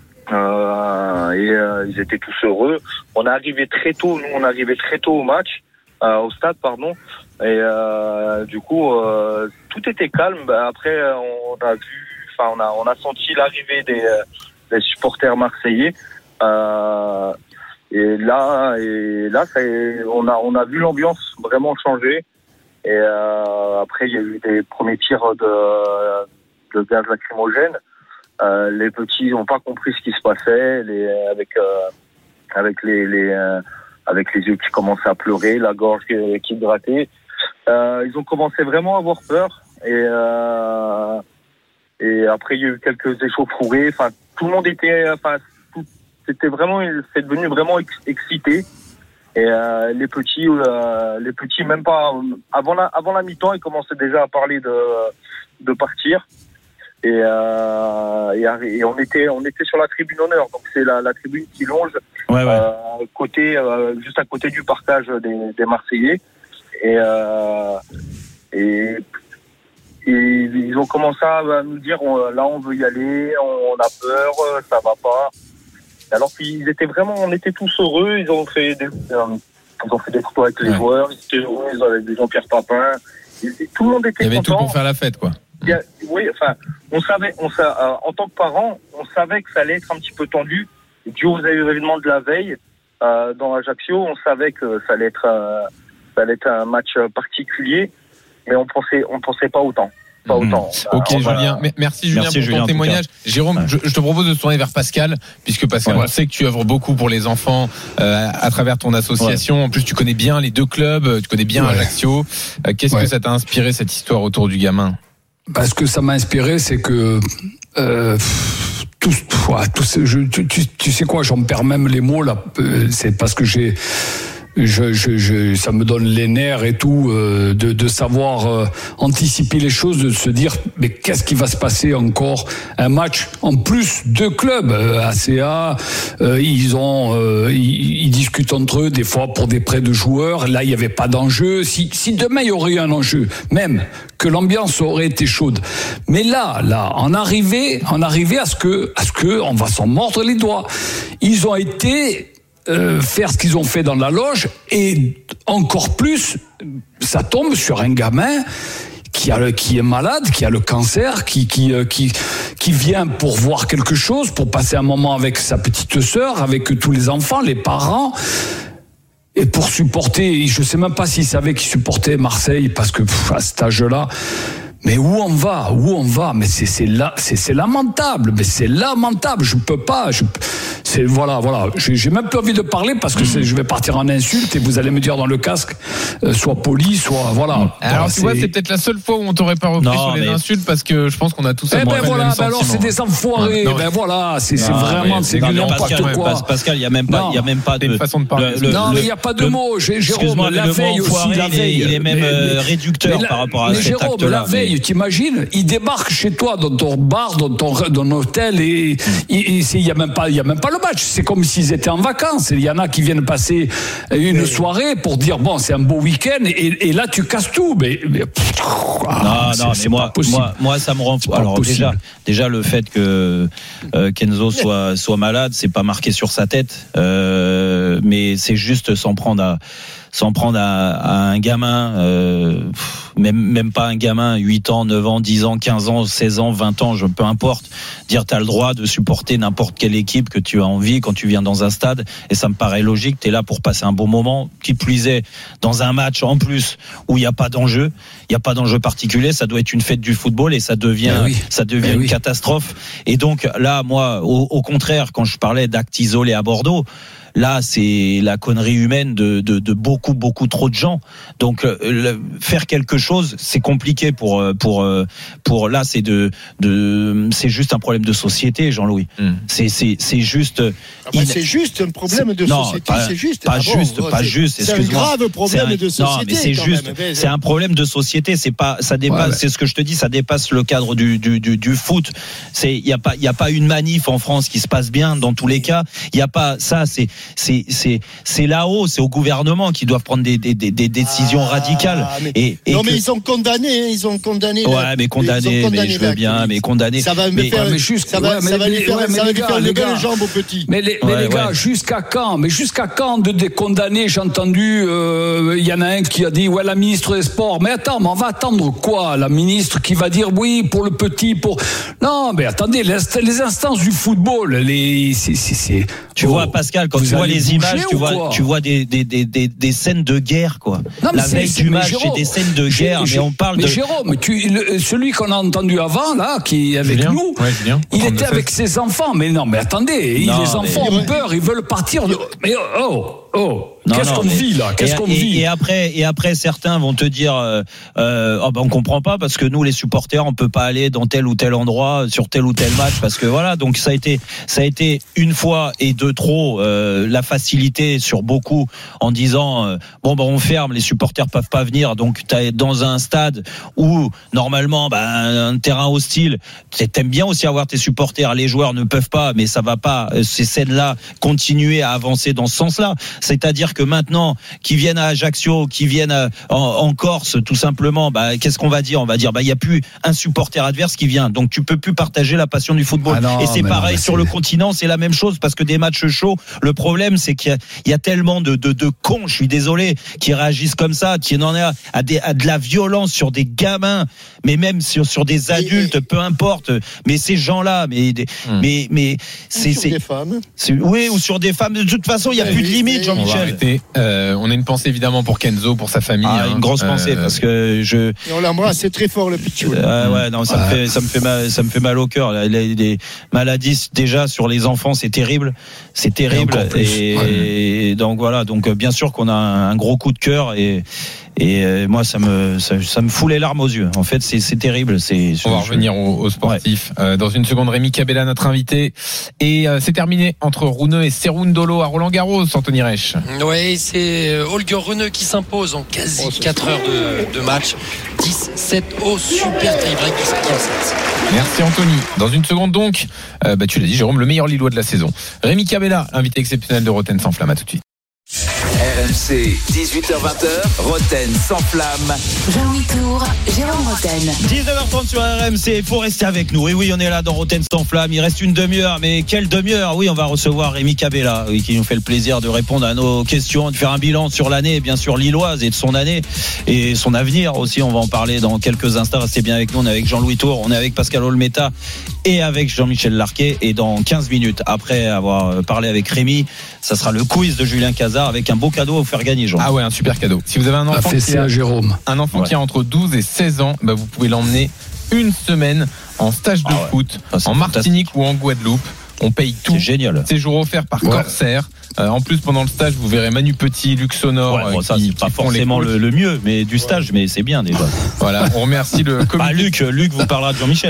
Speaker 11: Euh, et euh, ils étaient tous heureux. On est arrivé très tôt. Nous, on est arrivé très tôt au match, euh, au stade, pardon. Et euh, du coup, euh, tout était calme. Ben, après, on a vu, enfin, on a on a senti l'arrivée des, des supporters marseillais. Euh, Et là, et là, ça, on a, on a vu l'ambiance vraiment changer. Et euh, après, il y a eu des premiers tirs de, de gaz lacrymogène. Euh, les petits n'ont pas compris ce qui se passait, les, avec, euh, avec les, les, euh, avec les yeux qui commençaient à pleurer, la gorge qui, qui grattait. Euh, ils ont commencé vraiment à avoir peur. Et, euh, et après, il y a eu quelques échauffourées. Enfin, tout le monde était, enfin. C'était vraiment, c'est devenu vraiment excité. Et euh, les petits, euh, les petits, même pas avant la, avant la mi-temps, ils commençaient déjà à parler de, de partir. Et, euh, et, et on était, on était sur la tribune honneur. Donc c'est la, la tribune qui longe,
Speaker 3: ouais, ouais.
Speaker 11: Euh, côté, euh, juste à côté du partage des, des Marseillais. Et, euh, et, et ils ont commencé à nous dire, on, là on veut y aller, on, on a peur, ça va pas. Alors qu'ils étaient vraiment, on était tous heureux. Ils ont fait des, euh, ils ont fait des photos avec les ouais. joueurs. Ils étaient heureux. Ils avaient des Jean-Pierre Papin. Et, et tout le monde était content.
Speaker 4: Il y avait content. Tout pour faire la fête, quoi.
Speaker 11: Il y a, oui, enfin, on savait, on sa, euh, en tant que parents, on savait que ça allait être un petit peu tendu. Dû aux événements de la veille euh, dans Ajaccio, on savait que ça allait être, euh, ça allait être un match particulier, mais on pensait, on pensait pas autant. Pas autant.
Speaker 4: Mmh. Ok,
Speaker 11: va...
Speaker 4: Julien. Merci Julien
Speaker 3: Merci,
Speaker 4: pour
Speaker 3: Julien,
Speaker 4: ton témoignage. Jérôme, ouais. je, je te propose de se tourner vers Pascal, puisque Pascal, ouais. on sait que tu œuvres beaucoup pour les enfants euh, à travers ton association. Ouais. En plus, tu connais bien les deux clubs, tu connais bien ouais. Ajaccio. Euh, qu'est-ce ouais. que ça t'a inspiré cette histoire autour du gamin ?
Speaker 5: Parce que ça m'a inspiré, c'est que euh, tout, ouais, tout, je, tu, tu, tu sais quoi, j'en perds même les mots là. C'est parce que j'ai Je, je, je, ça me donne les nerfs et tout euh, de, de savoir euh, anticiper les choses, de se dire mais qu'est-ce qui va se passer encore un match en plus deux clubs euh, A C A euh, ils ont euh, ils, ils discutent entre eux des fois pour des prêts de joueurs. Là il y avait pas d'enjeu. Si, si demain il y aurait eu un enjeu, même que l'ambiance aurait été chaude. Mais là là en arrivé en arrivé à ce que à ce que on va s'en mordre les doigts. Ils ont été euh, faire ce qu'ils ont fait dans la loge, et encore plus, ça tombe sur un gamin qui a le, qui est malade, qui a le cancer, qui qui qui qui vient pour voir quelque chose, pour passer un moment avec sa petite sœur, avec tous les enfants, les parents. Et pour supporter, je sais même pas s'il savait qu'il supportait Marseille, parce que pff, à cet âge-là. Mais où on va, où on va, mais c'est c'est là, c'est c'est lamentable, mais c'est lamentable. Je peux pas, je, c'est voilà, voilà. J'ai, j'ai même pas envie de parler parce que c'est, je vais partir en insulte et vous allez me dire dans le casque, euh, soit poli, soit voilà.
Speaker 4: Alors
Speaker 5: voilà,
Speaker 4: tu vois, c'est peut-être la seule fois où on t'aurait pas repris
Speaker 3: Non,
Speaker 4: sur les
Speaker 3: mais...
Speaker 4: insultes, parce que je pense qu'on a tous.
Speaker 5: Eh ben voilà, ben alors c'est des enfoirés.
Speaker 4: Non,
Speaker 5: ben voilà, c'est,
Speaker 3: non,
Speaker 5: c'est vraiment,
Speaker 3: mais,
Speaker 5: c'est
Speaker 3: non,
Speaker 5: du
Speaker 3: Pascal,
Speaker 5: n'importe quoi.
Speaker 3: Pascal, il y a même pas, il y a même pas de.
Speaker 4: Une façon de parler.
Speaker 3: Le, le,
Speaker 5: non, mais il
Speaker 3: le,
Speaker 5: y a pas de
Speaker 3: le,
Speaker 5: mots. Jérôme,
Speaker 3: excuse-moi,
Speaker 5: la
Speaker 3: le
Speaker 5: veille
Speaker 3: mot
Speaker 5: aussi,
Speaker 3: enfoiré,
Speaker 5: la veille.
Speaker 3: il est, il est même
Speaker 5: mais,
Speaker 3: euh,
Speaker 5: mais,
Speaker 3: réducteur
Speaker 5: mais
Speaker 3: par rapport à
Speaker 5: mais
Speaker 3: cet
Speaker 5: Jérôme,
Speaker 3: acte-là.
Speaker 5: la veille, mais... t'imagines, il débarque chez toi dans ton bar, dans ton, dans ton hôtel, et il y a même pas, il y a même pas le match. C'est comme s'ils étaient en vacances. Il y en a qui viennent passer une soirée pour dire bon, c'est un beau week-end, et, et là tu casses tout. Mais, mais pff, ah,
Speaker 3: non, non, mais moi, moi, moi, ça me rend fou. Alors déjà, déjà le fait que euh, Kenzo soit soit malade, c'est pas marqué sur sa tête, euh, mais c'est juste s'en prendre à s'en prendre à, à un gamin, euh, même même pas un gamin, huit ans, neuf ans, dix ans, quinze ans, seize ans, vingt ans, je peu importe, dire t'as le droit de supporter n'importe quelle équipe que tu as envie quand tu viens dans un stade, et ça me paraît logique, t'es là pour passer un bon moment, qui plus est dans un match en plus où il y a pas d'enjeu, il y a pas d'enjeu particulier, ça doit être une fête du football et ça devient
Speaker 5: ben oui.
Speaker 3: ça devient ben une
Speaker 5: oui.
Speaker 3: catastrophe. Et donc là, moi, au, au contraire, quand je parlais d'actes isolés à Bordeaux, là, c'est la connerie humaine de, de, de beaucoup, beaucoup trop de gens. Donc, euh, le, faire quelque chose, c'est compliqué pour, pour, pour là, c'est de, de, c'est juste un problème de société, Jean-Louis. Mm. C'est, c'est, c'est juste.
Speaker 6: Ah bah, il... C'est juste un problème de
Speaker 3: non,
Speaker 6: société.
Speaker 3: Pas,
Speaker 6: c'est juste.
Speaker 3: Pas
Speaker 6: ah
Speaker 3: juste,
Speaker 6: bon,
Speaker 3: pas
Speaker 6: c'est,
Speaker 3: juste.
Speaker 6: C'est un grave problème
Speaker 3: un,
Speaker 6: de société.
Speaker 3: Non, mais c'est juste.
Speaker 6: Même.
Speaker 3: C'est un problème de société. C'est pas, ça dépasse. Ouais, ouais. C'est ce que je te dis. Ça dépasse le cadre du, du, du, du foot. C'est, il y a pas, il y a pas une manif en France qui se passe bien dans tous les cas. Il y a pas ça. C'est, c'est, c'est. C'est là-haut, c'est au gouvernement qui doivent prendre des, des, des, des décisions ah, radicales.
Speaker 6: Mais,
Speaker 3: et, et
Speaker 6: non,
Speaker 3: que...
Speaker 6: mais ils ont condamné, ils ont condamné.
Speaker 3: Ouais,
Speaker 6: la,
Speaker 3: mais condamné, condamné mais je veux bien, mais condamné.
Speaker 6: Ça va me
Speaker 3: mais,
Speaker 6: faire,
Speaker 5: ouais, mais juste,
Speaker 6: ça va,
Speaker 5: ouais, mais
Speaker 6: ça va
Speaker 5: les,
Speaker 6: lui faire,
Speaker 5: ouais,
Speaker 6: ça va lui
Speaker 5: gars,
Speaker 6: faire
Speaker 5: les
Speaker 6: une
Speaker 5: gars,
Speaker 6: belle jambe au petit.
Speaker 5: Mais les, mais
Speaker 3: ouais,
Speaker 5: les gars,
Speaker 3: ouais.
Speaker 5: jusqu'à quand? Mais jusqu'à quand de décondamner? J'ai entendu, il euh, y en a un qui a dit, ouais, la ministre des Sports. Mais attends, mais on va attendre quoi? La ministre qui va dire oui pour le petit, pour. Non, mais attendez, les, les instances du football, les, c'est, c'est, c'est...
Speaker 3: Tu oh, vois, Pascal, quand tu vois les images, tu vois, tu vois des, des, des, des, des scènes de guerre, quoi.
Speaker 5: Non,
Speaker 3: la veille du match, c'est des scènes de guerre, mais on parle
Speaker 5: mais
Speaker 3: de.
Speaker 5: Jérôme, tu, le, celui qu'on a entendu avant, là, qui est avec
Speaker 4: Julien.
Speaker 5: nous,
Speaker 4: ouais, Julien.
Speaker 5: il était avec ses enfants. Mais non, mais attendez, non, les enfants mais... ont peur, ils veulent partir de. Mais oh, oh. Non, Qu'est-ce non, qu'on mais... vit là Qu'est-ce et, qu'on
Speaker 3: et,
Speaker 5: vit
Speaker 3: et après, et après, certains vont te dire, euh, euh, oh ben on comprend pas parce que nous, les supporters, on peut pas aller dans tel ou tel endroit sur tel ou tel match parce que voilà. Donc ça a été, ça a été une fois et de trop euh, la facilité sur beaucoup en disant euh, bon ben on ferme, les supporters peuvent pas venir. Donc t'es dans un stade où normalement, ben un terrain hostile, t'aimes bien aussi avoir tes supporters. Les joueurs ne peuvent pas, mais ça va pas. Ces scènes-là continuer à avancer dans ce sens-là. C'est-à-dire que maintenant, qui viennent à Ajaccio, qui viennent à, en, en Corse, tout simplement, bah, qu'est-ce qu'on va dire? On va dire, bah, il n'y a plus un supporter adverse qui vient. Donc, tu peux plus partager la passion du football. Ah non, et c'est pareil non, sur c'est... le continent, c'est la même chose parce que des matchs chauds, le problème, c'est qu'il y a, il y a tellement de, de, de cons, je suis désolé, qui réagissent comme ça, qui en a à, des, à de la violence sur des gamins, mais même sur, sur des adultes, et, et... peu importe. Mais ces gens-là, mais, hum. mais, mais, c'est,
Speaker 6: sur
Speaker 3: c'est,
Speaker 6: des femmes.
Speaker 3: C'est, oui, ou sur des femmes. De toute façon, il n'y a
Speaker 6: et
Speaker 3: plus de limite, Jean-Michel.
Speaker 4: Euh, on a une pensée évidemment pour Kenzo, pour sa famille.
Speaker 3: Ah,
Speaker 4: hein.
Speaker 3: Une grosse pensée euh... parce que je.
Speaker 6: Et on l'embrasse, c'est très fort le pitchou.
Speaker 3: Euh, ouais, non, ça
Speaker 4: ouais.
Speaker 3: me fait, ça me fait mal, ça me fait mal au cœur. Les, les maladies déjà sur les enfants, c'est terrible, c'est terrible. Et, et, ouais. et donc voilà, donc bien sûr qu'on a un, un gros coup de cœur et. Et moi, ça me, ça, ça me fout les larmes aux yeux. En fait, c'est, c'est terrible. C'est,
Speaker 4: on va je... revenir aux, aux sportifs. Ouais. Euh, dans une seconde, Rémi Cabella, notre invité. Et euh, c'est terminé entre Runeux et Cerundolo à Roland-Garros, Anthony Reich.
Speaker 10: Oui, c'est Holger Rune qui s'impose en quasi oh, quatre heures de, de match. dix sept au super tie-break du cinquième set.
Speaker 4: Merci Anthony. Dans une seconde donc, euh, bah, tu l'as dit Jérôme, le meilleur Lillois de la saison. Rémi Cabella, invité exceptionnel de Roten sans flamme. À tout de suite.
Speaker 2: R M C, dix-huit heures vingt, Roten sans flamme.
Speaker 1: Jean-Louis Tour, Jérôme Roten.
Speaker 3: dix-neuf heures trente sur R M C, il faut rester avec nous. Et oui, on est là dans Roten sans flamme. Il reste une demi-heure, mais quelle demi-heure? Oui, on va recevoir Rémi Cabella, oui, qui nous fait le plaisir de répondre à nos questions, de faire un bilan sur l'année, bien sûr lilloise, et de son année et son avenir aussi. On va en parler dans quelques instants. Restez bien avec nous. On est avec Jean-Louis Tour, on est avec Pascal Olmeta et avec Jean-Michel Larquet. Et dans quinze minutes, après avoir parlé avec Rémi, ça sera le quiz de Julien Cazard avec un beau cadeau à vous faire gagner, Jean.
Speaker 4: Ah ouais, un super cadeau. Si vous avez un enfant, qui a,
Speaker 5: Jérôme.
Speaker 4: Un enfant
Speaker 3: ouais.
Speaker 4: qui a entre douze et seize ans, bah vous pouvez l'emmener une semaine en stage de ah ouais. foot ah, en Martinique ou en Guadeloupe. On paye tout.
Speaker 3: C'est génial.
Speaker 4: Séjour offert par ouais. Corsair. Euh, en plus, pendant le stage, vous verrez Manu Petit, Luc Sonor.
Speaker 3: Ouais, bon,
Speaker 4: euh,
Speaker 3: ça,
Speaker 4: qui,
Speaker 3: c'est pas forcément le, le mieux, mais du stage, mais c'est bien déjà.
Speaker 4: Voilà, on remercie le comité.
Speaker 3: Ah, Luc, Luc vous parlera de Jean-Michel.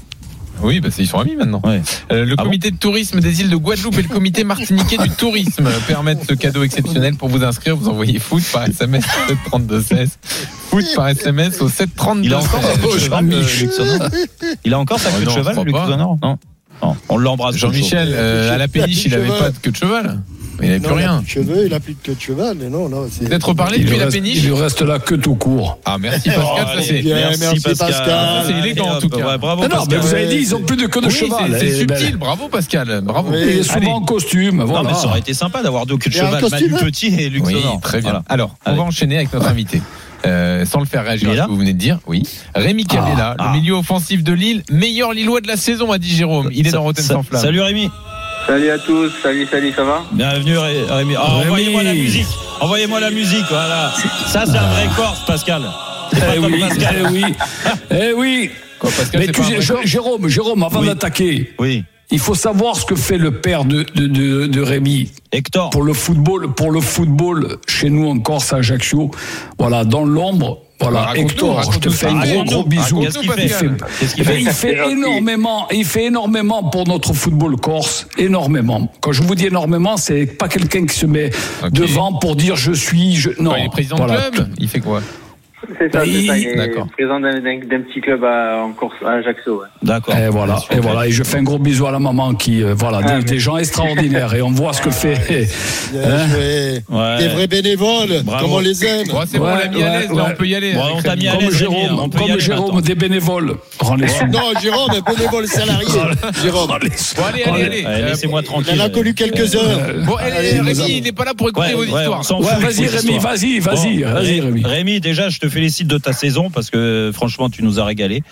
Speaker 4: Oui, bah ils sont amis maintenant. Ouais. Euh, le ah comité bon de tourisme des îles de Guadeloupe et le comité martiniquais du tourisme permettent ce cadeau exceptionnel. Pour vous inscrire, vous envoyez foot par S M S au sept trente-deux seize. Foot par S M S au sept trente-deux seize.
Speaker 3: Il a encore sa queue de cheval, Luc Sonor. Il a encore sa queue de cheval, Luc Sonor. Non. Non, on l'embrasse.
Speaker 4: Jean-Michel, euh, à la péniche, il n'avait pas de queue de cheval. Il n'avait plus rien.
Speaker 6: Il a plus de cheveux, il a plus de queue de cheval. Mais non, non, c'est...
Speaker 4: Peut-être reparler depuis la péniche.
Speaker 5: Il lui reste la queue tout court.
Speaker 4: Ah, merci Pascal.
Speaker 3: Oh,
Speaker 4: ça, c'est...
Speaker 6: Bien, merci, merci Pascal.
Speaker 3: Pascal.
Speaker 4: C'est élégant en tout cas.
Speaker 3: Ouais, bravo
Speaker 5: non,
Speaker 3: Pascal.
Speaker 5: mais vous avez dit, ils ont plus de queue de
Speaker 4: oui,
Speaker 5: cheval.
Speaker 4: C'est, c'est subtil. Bravo Pascal. Bravo.
Speaker 5: Oui, il est souvent
Speaker 4: Allez.
Speaker 5: en costume. Voilà.
Speaker 3: Non, mais ça aurait été sympa d'avoir deux queues de
Speaker 6: Il y a un
Speaker 3: cheval,
Speaker 6: costume,
Speaker 3: Manu Petit et Luc
Speaker 4: Oui,
Speaker 3: Sonor.
Speaker 4: très bien.
Speaker 3: Voilà.
Speaker 4: Alors, on
Speaker 3: Allez.
Speaker 4: va enchaîner avec notre invité. Euh, sans le faire réagir à ce que vous venez de dire, oui. Rémi Cabella,
Speaker 3: ah,
Speaker 4: le
Speaker 3: ah.
Speaker 4: milieu offensif de Lille, meilleur Lillois de la saison, a dit Jérôme. Il est
Speaker 3: Ça,
Speaker 4: dans Roten
Speaker 3: ça,
Speaker 4: sans flamme.
Speaker 3: Salut Rémi.
Speaker 11: Salut à tous, salut, salut, ça va?
Speaker 3: Bienvenue Ré- Rémi. Oh,
Speaker 5: Rémi.
Speaker 3: Envoyez-moi la musique. Envoyez-moi la musique, voilà. Ça, c'est un vrai Corse, Pascal. C'est pas
Speaker 5: Eh
Speaker 3: comme
Speaker 5: oui,
Speaker 3: Pascal.
Speaker 5: eh oui, eh oui.
Speaker 4: Quoi, Pascal,
Speaker 5: Mais
Speaker 4: c'est
Speaker 5: tu
Speaker 4: pas un
Speaker 5: sais,
Speaker 4: vrai
Speaker 5: J-
Speaker 4: Corse
Speaker 5: Jérôme, Jérôme, avant
Speaker 3: Oui.
Speaker 5: d'attaquer,
Speaker 3: Oui.
Speaker 5: il faut savoir ce que fait le père de, de, de, de Rémi.
Speaker 3: Hector.
Speaker 5: Pour le football, pour le football, chez nous en Corse, à Ajaccio, voilà, dans l'ombre, voilà,
Speaker 4: Raconte-nous,
Speaker 5: Hector, je te
Speaker 4: raconte-nous
Speaker 5: fais
Speaker 4: ça.
Speaker 5: un gros
Speaker 3: Raconte-nous.
Speaker 5: gros bisou.
Speaker 3: Qu'est-ce qu'il fait,
Speaker 5: Il fait,
Speaker 3: Qu'est-ce qu'il
Speaker 5: eh ben,
Speaker 3: fait
Speaker 5: il fait énormément, il fait énormément pour notre football corse, énormément. Quand je vous dis énormément, c'est pas quelqu'un qui se met
Speaker 4: Okay.
Speaker 5: devant pour dire je suis, je, non.
Speaker 4: Ouais, il est président
Speaker 5: voilà.
Speaker 4: de club. Il fait quoi?
Speaker 11: C'est ça,
Speaker 5: Bah,
Speaker 11: c'est
Speaker 5: il-
Speaker 11: ça. Il est
Speaker 4: D'accord.
Speaker 11: président d'un, d'un, d'un petit club à, en Corse, à Ajaccio. Ouais.
Speaker 3: D'accord.
Speaker 5: Et voilà,
Speaker 4: Super.
Speaker 5: et voilà, et je fais un gros bisou à la maman qui, euh, voilà,
Speaker 11: Ah,
Speaker 5: des, des gens extraordinaires, et on voit ce que fait.
Speaker 6: Bien
Speaker 5: Hein
Speaker 6: joué.
Speaker 3: Ouais.
Speaker 6: Des vrais bénévoles,
Speaker 3: Bravo.
Speaker 6: comme on les aime.
Speaker 4: Bon, c'est bon, on l'a mis à
Speaker 5: Ouais,
Speaker 4: l'aise,
Speaker 5: ouais,
Speaker 4: là,
Speaker 5: ouais.
Speaker 4: on peut y aller.
Speaker 3: Bon,
Speaker 4: avec
Speaker 3: on t'a mis à
Speaker 4: Rémi.
Speaker 3: l'aise.
Speaker 5: Comme
Speaker 3: Rémi,
Speaker 5: Jérôme,
Speaker 3: on peut y
Speaker 5: comme
Speaker 3: aller
Speaker 5: Jérôme,
Speaker 3: maintenant.
Speaker 5: des bénévoles. Rends les sous.
Speaker 6: Non, Jérôme est bénévole salarié. Jérôme.
Speaker 5: Rends les sous.
Speaker 4: Bon, allez, allez, allez.
Speaker 3: Allez,
Speaker 4: Euh,
Speaker 3: laissez-moi
Speaker 6: Il
Speaker 3: tranquille.
Speaker 6: en a connu quelques-uns.
Speaker 4: Bon, allez,
Speaker 5: Allez, nous
Speaker 4: Rémi,
Speaker 5: avons-
Speaker 4: il n'est pas là pour écouter
Speaker 3: Ouais,
Speaker 4: vos
Speaker 3: ouais,
Speaker 4: histoires.
Speaker 3: on s'en
Speaker 5: Ouais,
Speaker 3: fout,
Speaker 5: vas-y,
Speaker 3: vos
Speaker 5: Rémi,
Speaker 3: histoires.
Speaker 5: vas-y, vas-y,
Speaker 3: Bon,
Speaker 5: vas-y,
Speaker 3: Ré-
Speaker 5: Rémi.
Speaker 3: Rémi, déjà, je te félicite de ta saison parce que franchement, tu nous as régalé.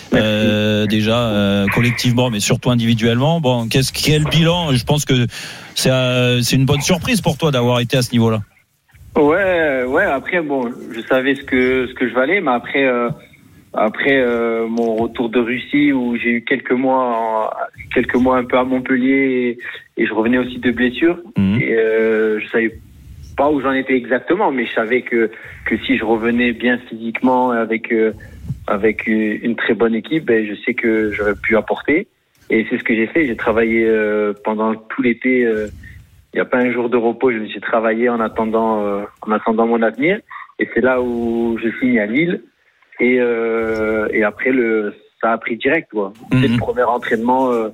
Speaker 3: Euh, déjà euh, collectivement, mais surtout individuellement. Bon, qu'est-ce quel bilan? Je pense que c'est euh, c'est une bonne surprise pour toi d'avoir été à ce niveau-là.
Speaker 11: Ouais, ouais. Après, bon, je savais ce que ce que je valais, mais après, euh, après euh, mon retour de Russie où j'ai eu quelques mois, en, quelques mois un peu à Montpellier et, et je revenais aussi de blessures.
Speaker 3: Mmh.
Speaker 11: Et euh, je savais pas où j'en étais exactement, mais je savais que que si je revenais bien physiquement avec euh, avec une très bonne équipe, ben je sais que j'aurais pu apporter. Et c'est ce que j'ai fait. J'ai travaillé euh, pendant tout l'été. Euh, il n'y a pas un jour de repos. Je me suis travaillé en attendant, euh, en attendant mon avenir. Et c'est là où je signe à Lille. Et, euh, et après, le, ça a pris direct, quoi.
Speaker 3: Mm-hmm.
Speaker 11: C'est le premier entraînement. Euh,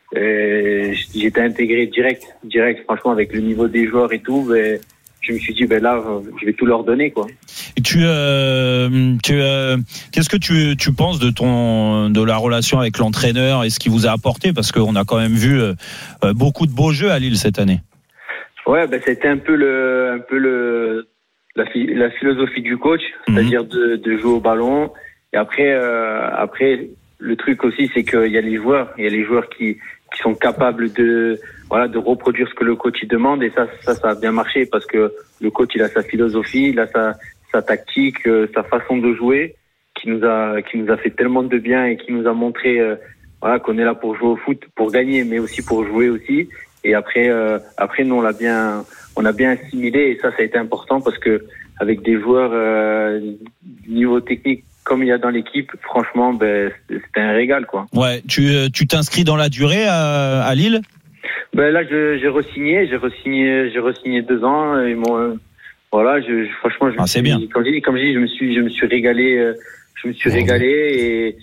Speaker 11: et j'étais intégré direct, direct. Franchement, avec le niveau des joueurs et tout, ben, je me suis dit, ben là, je vais tout leur donner, quoi.
Speaker 3: Et tu, euh, tu euh, qu'est-ce que tu, tu penses de ton, de la relation avec l'entraîneur et ce qu'il vous a apporté? Parce qu'on a quand même vu euh, beaucoup de beaux jeux à Lille cette année.
Speaker 11: Ouais, ben c'était un peu le, un peu le, la, la philosophie du coach,
Speaker 3: Mmh.
Speaker 11: c'est-à-dire de, de jouer au ballon. Et après, euh, après, le truc aussi, c'est qu'il y a les joueurs, il y a les joueurs qui, qui sont capables de, voilà, de reproduire ce que le coach il demande. Et ça, ça, ça a bien marché parce que le coach, il a sa philosophie, il a sa, sa tactique, euh, sa façon de jouer, qui nous a, qui nous a fait tellement de bien et qui nous a montré, euh, voilà, qu'on est là pour jouer au foot, pour gagner, mais aussi pour jouer aussi. Et après, euh, après, nous, on l'a bien, on a bien assimilé et ça, ça a été important parce que avec des joueurs euh, niveau technique comme il y a dans l'équipe, franchement, ben, c'était un régal, quoi.
Speaker 3: Ouais, tu, tu t'inscris dans la durée à, à Lille?
Speaker 11: Ben là, je, j'ai re-signé, j'ai re-signé, j'ai re-signé deux ans. Et mon, voilà, je, je, franchement, je
Speaker 3: ah, c'est bien.
Speaker 11: Comme je dis, comme je dis, je me suis, je me suis régalé, euh, je me suis
Speaker 3: oh,
Speaker 11: régalé et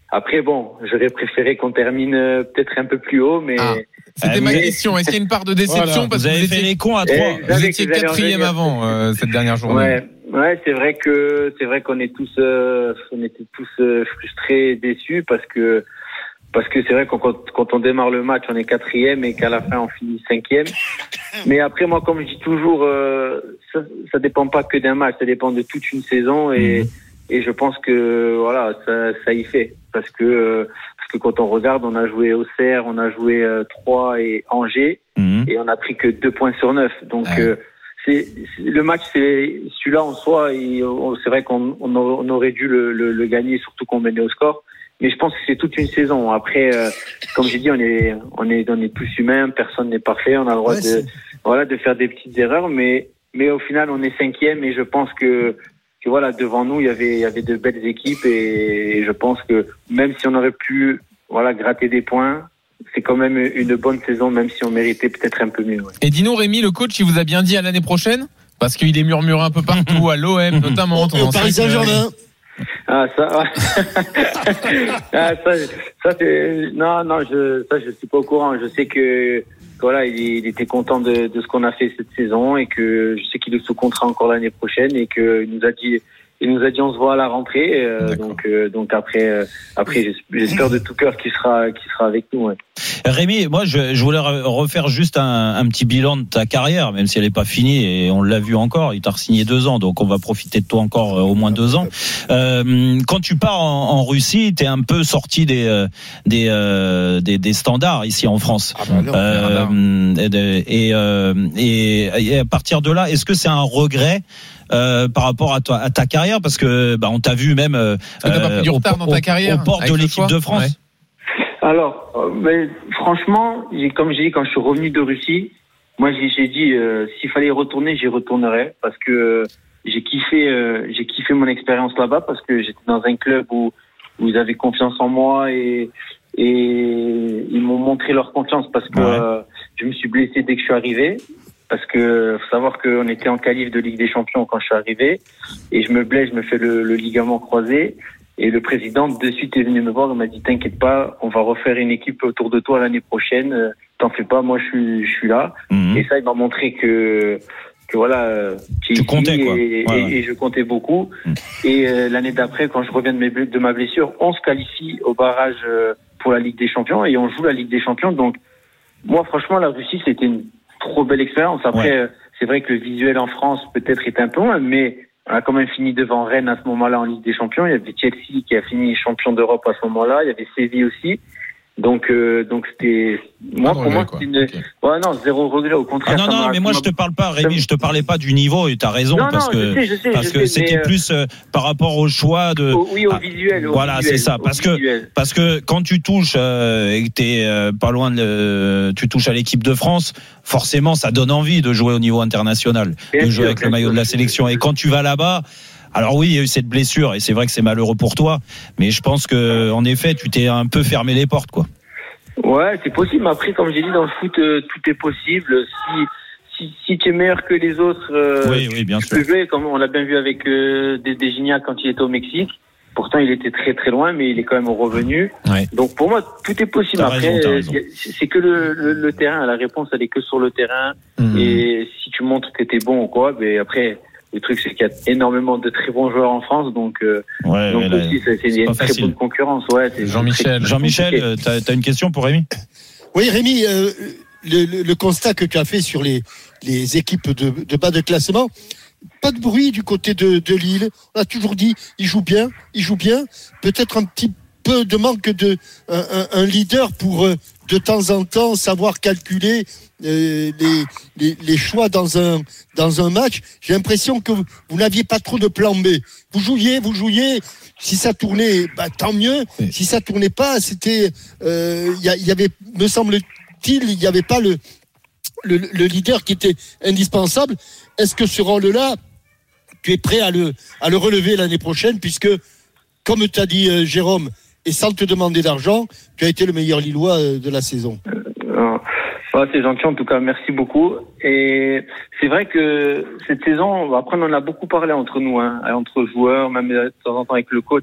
Speaker 12: Après, bon, j'aurais préféré qu'on termine euh, peut-être un peu plus haut, mais.
Speaker 4: Ah, c'était
Speaker 12: mais...
Speaker 4: ma question. Est-ce qu'il y a une part de déception
Speaker 3: voilà,
Speaker 4: parce
Speaker 3: vous
Speaker 4: que
Speaker 3: avez
Speaker 4: vous
Speaker 3: fait
Speaker 4: étiez...
Speaker 3: les cons à trois.
Speaker 12: Eh,
Speaker 4: Vous étiez quatrième avant euh, cette dernière journée.
Speaker 12: Ouais, ouais, c'est vrai que c'est vrai qu'on est tous, euh, on était tous euh, frustrés, et déçus parce que parce que c'est vrai que quand, quand on démarre le match, on est quatrième et qu'à la fin on finit cinquième. Mais après, moi, comme je dis toujours, euh, ça, ça dépend pas que d'un match, ça dépend de toute une saison et mmh. et je pense que voilà, ça, ça y fait parce que euh, parce que quand on regarde, on a joué Auxerre, on a joué euh, Troyes et Angers mmh. et on a pris que deux points sur neuf. Donc ouais. euh, c'est, c'est le match, c'est celui-là en soi. Et on, c'est vrai qu'on on, on aurait dû le, le, le gagner, surtout qu'on menait au score. Mais je pense que c'est toute une saison. Après, euh, comme j'ai dit, on est, on est, on est tous humains. Personne n'est parfait. On a le droit ouais, de, c'est... voilà, de faire des petites erreurs. Mais, mais au final, on est cinquième. Et je pense que, que voilà, devant nous, il y avait, il y avait de belles équipes. Et, et je pense que même si on aurait pu, voilà, gratter des points, c'est quand même une bonne saison, même si on méritait peut-être un peu mieux. Ouais.
Speaker 4: Et dis-nous, Rémi, le coach, il vous a bien dit à l'année prochaine? Parce qu'il est murmuré un peu partout, à l'O M notamment.
Speaker 6: Au Paris Saint-Germain.
Speaker 12: Ah ça, ah, ça, ça c'est non non je ça je suis pas au courant. Je sais que voilà il, il était content de, de ce qu'on a fait cette saison et que je sais qu'il est sous contrat encore l'année prochaine et que il nous a dit il nous a dit on se voit à la rentrée euh, donc euh, donc après euh, après j'espère de tout cœur qu'il sera qu'il sera avec nous. Ouais.
Speaker 3: Rémi, moi je, je voulais refaire juste un, un petit bilan de ta carrière, même si elle n'est pas finie et on l'a vu encore. Il t'a re-signé deux ans, donc on va profiter de toi encore au moins deux ans. Euh, quand tu pars en, en Russie, t'es un peu sorti des des euh, des, des standards ici en France. Ah bah non, euh, et, euh, et, et à partir de là, est-ce que c'est un regret? Euh, par rapport à, toi, à ta carrière, parce que bah, on t'a vu même euh,
Speaker 4: t'as pas pris du retard au, dans ta carrière
Speaker 3: au port de l'équipe de France. Ouais.
Speaker 12: Alors, euh, mais, franchement, j'ai, comme j'ai dit, quand je suis revenu de Russie, moi j'ai, j'ai dit euh, s'il fallait y retourner, j'y retournerais parce que euh, j'ai kiffé, euh, j'ai kiffé mon expérience là-bas parce que j'étais dans un club où, où ils avaient confiance en moi et et ils m'ont montré leur confiance parce que ouais. euh, je me suis blessé dès que je suis arrivé. Parce que faut savoir qu'on était en qualif de Ligue des Champions quand je suis arrivé et je me blesse, je me fais le, le ligament croisé et le président de suite est venu me voir, il m'a dit t'inquiète pas, on va refaire une équipe autour de toi l'année prochaine, t'en fais pas, moi je suis je suis là. Mmh. Et ça il m'a montré que que voilà tu
Speaker 3: ici, comptais quoi.
Speaker 12: Et, ouais, et, ouais. et je comptais beaucoup. Mmh. Et euh, l'année d'après quand je reviens de mes de ma blessure, on se qualifie au barrage pour la Ligue des Champions et on joue la Ligue des Champions. Donc moi franchement la Russie c'était une trop belle expérience. Après, ouais. c'est vrai que le visuel en France peut-être est un peu loin, mais on a quand même fini devant Rennes à ce moment-là en Ligue des Champions. Il y avait Chelsea qui a fini champion d'Europe à ce moment-là. Il y avait Séville aussi. Donc, euh, donc c'était moi pour moi c'était une okay. ouais non zéro regret au contraire.
Speaker 3: Ah non non mais moi je te parle pas Rémi, je te parlais pas du niveau et t'as raison
Speaker 12: non,
Speaker 3: parce
Speaker 12: non,
Speaker 3: que
Speaker 12: je sais, je sais,
Speaker 3: parce
Speaker 12: je
Speaker 3: que
Speaker 12: sais,
Speaker 3: c'était
Speaker 12: mais
Speaker 3: plus euh, par rapport au choix de
Speaker 12: au, oui au ah, visuel. Au
Speaker 3: voilà
Speaker 12: visuel,
Speaker 3: c'est ça parce que
Speaker 12: visuel.
Speaker 3: parce que quand tu touches euh, et que t'es euh, pas loin de euh, tu touches à l'équipe de France, forcément ça donne envie de jouer au niveau international, bien de jouer sûr, avec le maillot sûr, de la sélection et quand tu vas là-bas. Alors oui, il y a eu cette blessure et c'est vrai que c'est malheureux pour toi, mais je pense que en effet tu t'es un peu fermé les portes quoi.
Speaker 12: Ouais, c'est possible. Mais après, comme j'ai dit, dans le foot, euh, tout est possible. Si, si, si tu es meilleur que les autres, euh,
Speaker 3: oui, oui, bien
Speaker 12: tu
Speaker 3: sûr.
Speaker 12: peux jouer. Comme on l'a bien vu avec euh, Dédé Gignac quand il était au Mexique. Pourtant, il était très très loin, mais il est quand même revenu. Ouais. Donc pour moi, tout est possible.
Speaker 3: T'as
Speaker 12: après,
Speaker 3: raison, raison.
Speaker 12: c'est que le, le, le terrain. La réponse, elle est que sur le terrain. Mmh. Et si tu montres que t'es bon ou quoi, ben après. Le truc, c'est qu'il y a énormément de très bons joueurs en France, donc, euh,
Speaker 3: ouais,
Speaker 12: donc
Speaker 3: là,
Speaker 12: aussi, c'est, c'est, c'est une très bonne concurrence. Ouais, c'est
Speaker 3: Jean-Michel,
Speaker 12: très,
Speaker 3: Jean-Michel, t'as, t'as une question pour Rémi?
Speaker 6: Oui, Rémi, euh, le, le, le constat que tu as fait sur les, les équipes de, de bas de classement, pas de bruit du côté de, de Lille. On a toujours dit, ils jouent bien, ils jouent bien. Peut-être un petit peu de manque de un, un leader pour euh, de temps en temps savoir calculer euh, les, les, les choix dans un dans un match. J'ai l'impression que vous, vous n'aviez pas trop de plan B. Vous jouiez, vous jouiez. Si ça tournait, bah, tant mieux. Oui. Si ça tournait pas, c'était il euh, y, y avait, me semble-t-il, il n'y avait pas le, le le leader qui était indispensable. Est-ce que ce rôle-là, tu es prêt à le à le relever l'année prochaine, puisque comme tu as dit euh, Jérôme, et sans te demander d'argent, tu as été le meilleur Lillois euh, de la saison.
Speaker 12: Euh, ouais, c'est gentil en tout cas, merci beaucoup. Et c'est vrai que cette saison, après on en a beaucoup parlé entre nous, hein, entre joueurs, même de temps en temps avec le coach.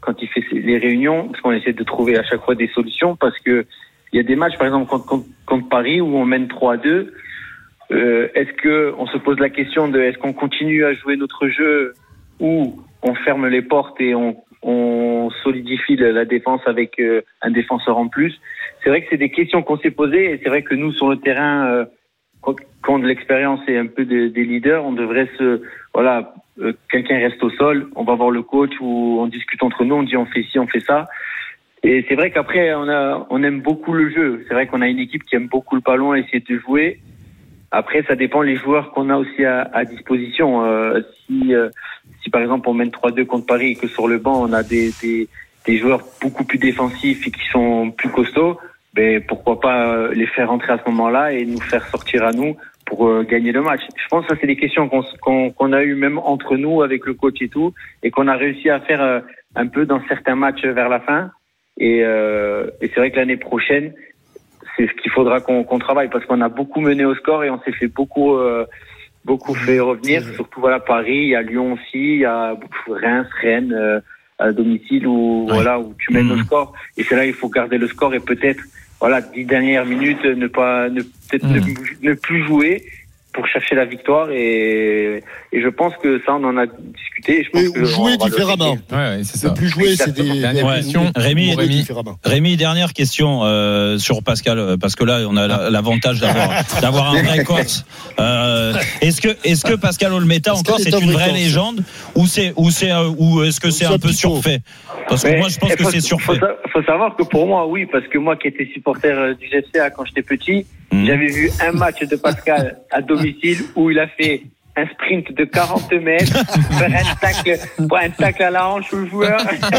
Speaker 12: quand il fait les réunions, parce qu'on essaie de trouver à chaque fois des solutions, parce que il y a des matchs, par exemple, contre, contre, contre Paris, où on mène trois à deux. Euh, est-ce que on se pose la question de est-ce qu'on continue à jouer notre jeu ou on ferme les portes et on, on solidifie la défense avec euh, un défenseur en plus? C'est vrai que c'est des questions qu'on s'est posées, et c'est vrai que nous, sur le terrain, euh, quand on a de l'expérience et un peu de, des leaders, on devrait se, voilà, euh, quelqu'un reste au sol, on va voir le coach ou on discute entre nous, on dit on fait ci, on fait ça. Et c'est vrai qu'après, on a, on aime beaucoup le jeu. C'est vrai qu'on a une équipe qui aime beaucoup le ballon et essayer de jouer. Après, ça dépend les joueurs qu'on a aussi à, à disposition. Euh, si, euh, si par exemple on mène trois deux contre Paris et que sur le banc on a des, des, des joueurs beaucoup plus défensifs et qui sont plus costauds, ben pourquoi pas les faire rentrer à ce moment-là et nous faire sortir à nous pour euh, gagner le match. Je pense que ça c'est des questions qu'on, qu'on, qu'on a eu même entre nous avec le coach et tout, et qu'on a réussi à faire euh, un peu dans certains matchs vers la fin. Et, euh, et c'est vrai que l'année prochaine, c'est ce qu'il faudra qu'on, qu'on travaille, parce qu'on a beaucoup mené au score et on s'est fait beaucoup, euh, beaucoup fait revenir. Surtout voilà Paris, il y a Lyon aussi, il y a Reims, Rennes euh, à domicile où ouais. voilà où tu mènes mmh. au score. Et c'est là il faut garder le score et peut-être voilà dix dernières minutes ne pas ne peut-être mmh. ne, ne plus jouer pour chercher la victoire, et, et je pense que ça on en a discuté. Et je pense
Speaker 6: oui,
Speaker 12: que
Speaker 6: jouer différemment.
Speaker 4: Ouais, ouais, c'est ça.
Speaker 6: Ne plus jouer, c'est des, des
Speaker 3: ouais.
Speaker 6: questions.
Speaker 3: Rémi, Rémi, Rémi, dernière question euh, sur Pascal, parce que là on a la, l'avantage d'avoir d'avoir un vrai Corse. Euh, est-ce que est-ce que Pascal Olmeta encore c'est une vraie légende, ou c'est ou c'est ou est-ce que c'est un peu surfait? Parce que
Speaker 12: mais,
Speaker 3: moi je pense que
Speaker 12: faut,
Speaker 3: c'est surfait.
Speaker 12: Faut, faut savoir que pour moi oui, parce que moi qui étais supporter du F C A quand j'étais petit, mmh. j'avais vu un match de Pascal à domicile où il a fait un sprint de quarante mètres, faire un tacle, un tacle à la hanche au joueur.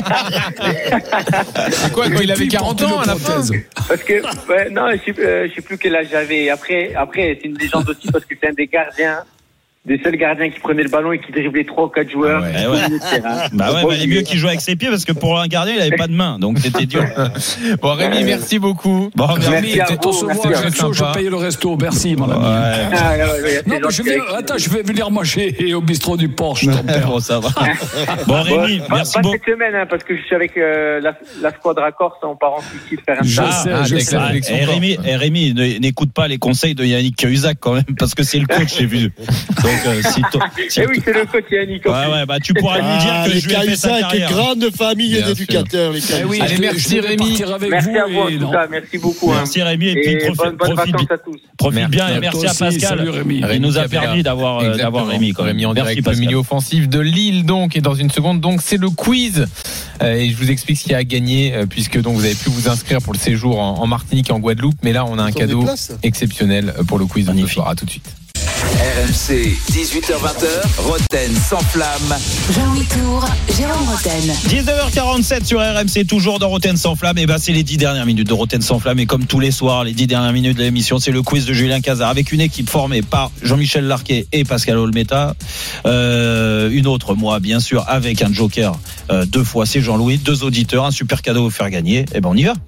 Speaker 4: C'est quoi, quand il avait quarante ans à la fin?
Speaker 12: Parce que, ouais, non, je sais, euh, je sais plus quel âge j'avais. Après, après, c'est une légende aussi parce que c'est un des gardiens, des seuls gardiens qui prenaient le ballon et qui driblaient trois ou quatre joueurs.
Speaker 3: Ah ouais. Ouais. Bah ouais, bah, il est mieux qu'il joue avec ses pieds, parce que pour un gardien, il avait pas de main, donc c'était dur.
Speaker 4: Bon, Rémi, merci beaucoup.
Speaker 3: Bon,
Speaker 5: Rémi, t'es ce mois, je paye le resto. Merci, mon ami.
Speaker 3: Ouais.
Speaker 12: Ah, non, ouais,
Speaker 5: non, mais je vais, attends, je vais venir manger au bistrot du Porsche, ton père.
Speaker 3: Bon, ça va. Bon, Rémi,
Speaker 12: bon,
Speaker 3: merci
Speaker 12: pas,
Speaker 3: beaucoup.
Speaker 12: Pas cette semaine, hein, parce que je suis avec euh, la, la squadra Corse, on part en Sicile faire un
Speaker 5: Je
Speaker 12: ah,
Speaker 5: sais,
Speaker 3: ah,
Speaker 5: je sais.
Speaker 3: Et Rémi, et Rémi, n'écoute pas les conseils de Yannick Cahuzac quand même, parce que c'est le coach, j'ai vu. Donc, euh, si toi.
Speaker 12: Eh oui, c'est le coach Yannick.
Speaker 3: Ouais, ouais, bah tu pourras lui dire
Speaker 6: ah,
Speaker 3: que je lui ai fait sa
Speaker 6: carrière. Les grande famille
Speaker 4: Bien
Speaker 6: d'éducateurs,
Speaker 4: sûr.
Speaker 6: les
Speaker 5: Eh oui,
Speaker 4: Allez, merci Rémi.
Speaker 12: Merci à vous en tout cas, merci beaucoup.
Speaker 3: Merci
Speaker 12: hein.
Speaker 3: Rémi, et,
Speaker 12: et
Speaker 3: puis profite,
Speaker 12: bonne, bonne
Speaker 3: profite,
Speaker 12: vacances à tous.
Speaker 3: profite
Speaker 4: Merci.
Speaker 3: bien, et merci à Pascal.
Speaker 5: Salut, Rémi.
Speaker 3: Il nous a permis d'avoir, euh, d'avoir Rémi. Quand même.
Speaker 4: Rémi en
Speaker 3: merci
Speaker 4: direct,
Speaker 3: Pascal.
Speaker 4: le milieu offensif de Lille, donc, et dans une seconde, donc, c'est le quiz. Euh, et je vous explique ce qu'il y a à gagner, euh, puisque donc vous avez pu vous inscrire pour le séjour en, en Martinique et en Guadeloupe. Mais là, on a un cadeau exceptionnel pour le quiz de ce soir. À tout de suite.
Speaker 2: R M C, dix-huit heures vingt, Roten sans flamme.
Speaker 1: Jean-Louis Tour, Jérôme Roten.
Speaker 3: dix-neuf heures quarante-sept sur R M C, toujours dans Roten sans flamme. Et ben c'est les dix dernières minutes de Roten sans flamme. Et comme tous les soirs, les dix dernières minutes de l'émission, c'est le quiz de Julien Cazard, avec une équipe formée par Jean-Michel Larquet et Pascal Olmeta. Euh, une autre, moi, bien sûr, avec un joker. Euh, deux fois, c'est Jean-Louis. Deux auditeurs, un super cadeau à vous faire gagner. Et ben on y va.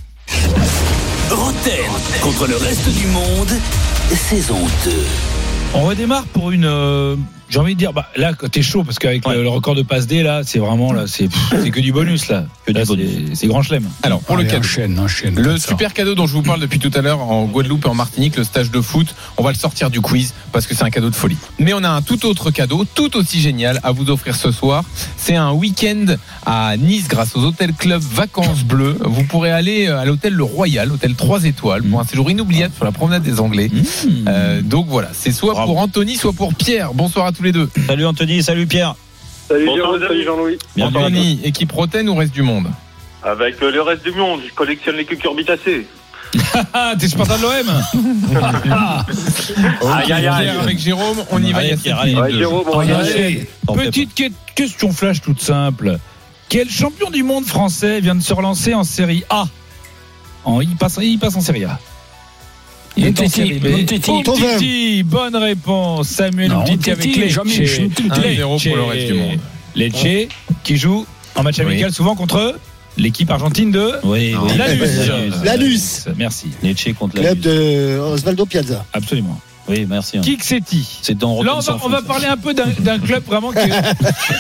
Speaker 2: Roten contre le reste du monde, saison deux.
Speaker 13: On redémarre pour une. Euh, j'ai envie de dire, bah, là, t'es chaud parce qu'avec ouais. le, le record de passe D, là, c'est vraiment là, c'est, c'est que du bonus là. Que là, du bonus. C'est, c'est grand chelem.
Speaker 4: Alors pour
Speaker 5: Allez,
Speaker 4: le cadeau,
Speaker 5: enchaîne, enchaîne,
Speaker 4: le super cadeau dont je vous parle depuis tout à l'heure en Guadeloupe et en Martinique, le stage de foot, on va le sortir du quiz parce que c'est un cadeau de folie. Mais on a un tout autre cadeau, tout aussi génial à vous offrir ce soir. C'est un week-end à Nice grâce aux hôtels club Vacances Bleues. Vous pourrez aller à l'hôtel Le Royal, hôtel trois étoiles, pour un séjour inoubliable sur la promenade des Anglais. Mmh. Euh, donc voilà, c'est soit Bravo. pour Anthony, soit pour Pierre. Bonsoir à tous les deux.
Speaker 3: Salut Anthony, salut Pierre.
Speaker 11: Salut Jérôme, salut Jean-Louis.
Speaker 4: Anthony, équipe Roten ou reste du monde?
Speaker 11: Avec le reste du monde, je collectionne les cucurbitacées.
Speaker 13: T'es supporter de l'O M?
Speaker 4: Aïe aïe aïe. Avec Jérôme, on y va.
Speaker 3: Allez, Pierre, allez,
Speaker 11: ouais, Jérôme, on
Speaker 13: allez,
Speaker 11: allez.
Speaker 13: Petite que- question flash toute simple. Quel champion du monde français vient de se relancer en Série A? En, il, passe, il passe en Série A. Il est en Série B. Umtiti, bonne réponse. Samuel
Speaker 5: Non,
Speaker 13: Umtiti avec Lecce.
Speaker 4: un zéro pour le reste du monde.
Speaker 13: Lecce qui joue en match amical oui. souvent contre l'équipe argentine de
Speaker 3: oui, oui.
Speaker 13: Lanús.
Speaker 6: Lanús.
Speaker 3: Merci. Lecce contre
Speaker 6: Club
Speaker 3: Lanús.
Speaker 6: de Osvaldo Piazza.
Speaker 13: Absolument.
Speaker 3: Oui, merci. Hein.
Speaker 13: Kik-Seti.
Speaker 3: C'est dans
Speaker 13: Là, on va, on va parler un peu d'un, d'un club vraiment qui est... un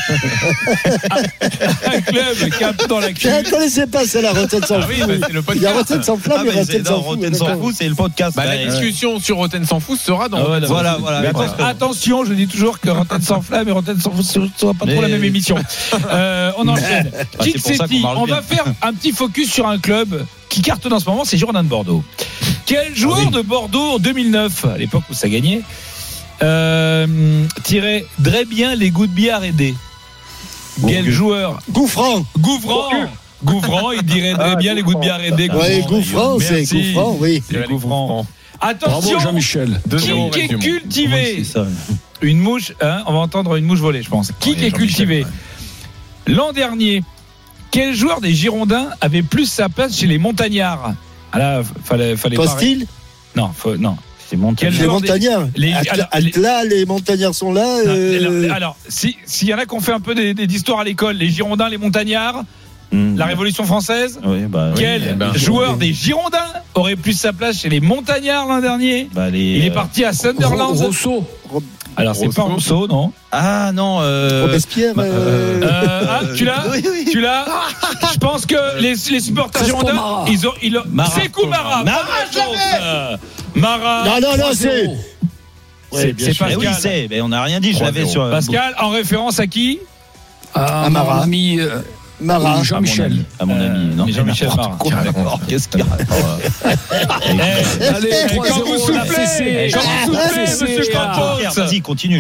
Speaker 13: club qui est un peu dans la
Speaker 6: Je ne connaissais pas, c'est la Rotten sans
Speaker 4: ah oui, bah, c'est le podcast.
Speaker 6: Il y a Rotten sans flamme
Speaker 3: ah,
Speaker 6: et Rotten sans
Speaker 3: Rotten sans fou, c'est le podcast.
Speaker 4: Bah, la discussion sur Rotten sans fou sera dans.
Speaker 3: Ah, voilà, voilà, voilà,
Speaker 13: mais attention, attention, je dis toujours que Rotten sans flamme et Rotten sans fou ne sera pas mais... trop la même émission. Euh, on enchaîne. Ah, Kik-Seti, on va faire un petit focus sur un club qui cartonne en ce moment, c'est Girondins de Bordeaux. Quel joueur ah oui. de Bordeaux en deux mille neuf, à l'époque où ça gagnait, euh, tirait très bien les goûts de billard aidés? Quel joueur?
Speaker 6: Gouffran.
Speaker 13: Gouffran. Gouffran, il dirait très bien les goûts de billard aidés.
Speaker 6: Oui, Gouffran, c'est Gouffran, oui.
Speaker 13: C'est Gouffran. Attention,
Speaker 5: bravo Jean-Michel.
Speaker 13: Qui est cultivé? Une mouche, hein, on va entendre une mouche voler, je pense. Qui est cultivé? L'an dernier, quel joueur des Girondins avait plus sa place chez les Montagnards? Ah là, fallait, fallait pas.
Speaker 6: Costil?
Speaker 13: Non, faut, non.
Speaker 6: Les Montagnards.
Speaker 13: Des... Les...
Speaker 6: Alors, là, les Montagnards sont là.
Speaker 13: Euh... Alors, alors, si s'il y en a qui ont fait un peu des, des histoires à l'école, les Girondins, les Montagnards, mmh. la Révolution française.
Speaker 3: Oui, bah,
Speaker 13: quel
Speaker 3: oui, ben,
Speaker 13: joueur des Girondins aurait plus sa place chez les Montagnards l'an dernier? Bah, les, Il est parti à Sunderland.
Speaker 5: Rousseau.
Speaker 13: Alors c'est pas Rousseau, non?
Speaker 3: Ah non, euh...
Speaker 6: Robespierre. Euh...
Speaker 13: Euh, ah, tu l'as? Oui, oui. Tu l'as? Je pense que les, les supporters girondins, ils ont, ils ont... C'est Koumara. Mara. Mara.
Speaker 6: Non, non, non, c'est.
Speaker 13: C'est, c'est Pascal.
Speaker 3: Oui, c'est. Mais on n'a rien dit. Je l'avais sur.
Speaker 13: Pascal, en référence à qui?
Speaker 5: À Mara. Ami. Euh...
Speaker 6: Mara.
Speaker 5: Jean-Michel.
Speaker 3: À mon ami.
Speaker 13: Non, Jean-Michel Mara.
Speaker 3: Qu'est-ce qu'il raconte?
Speaker 5: Allez,
Speaker 13: quand vous soufflez, quand vous soufflez, monsieur Campos.
Speaker 3: Vas-y, continue.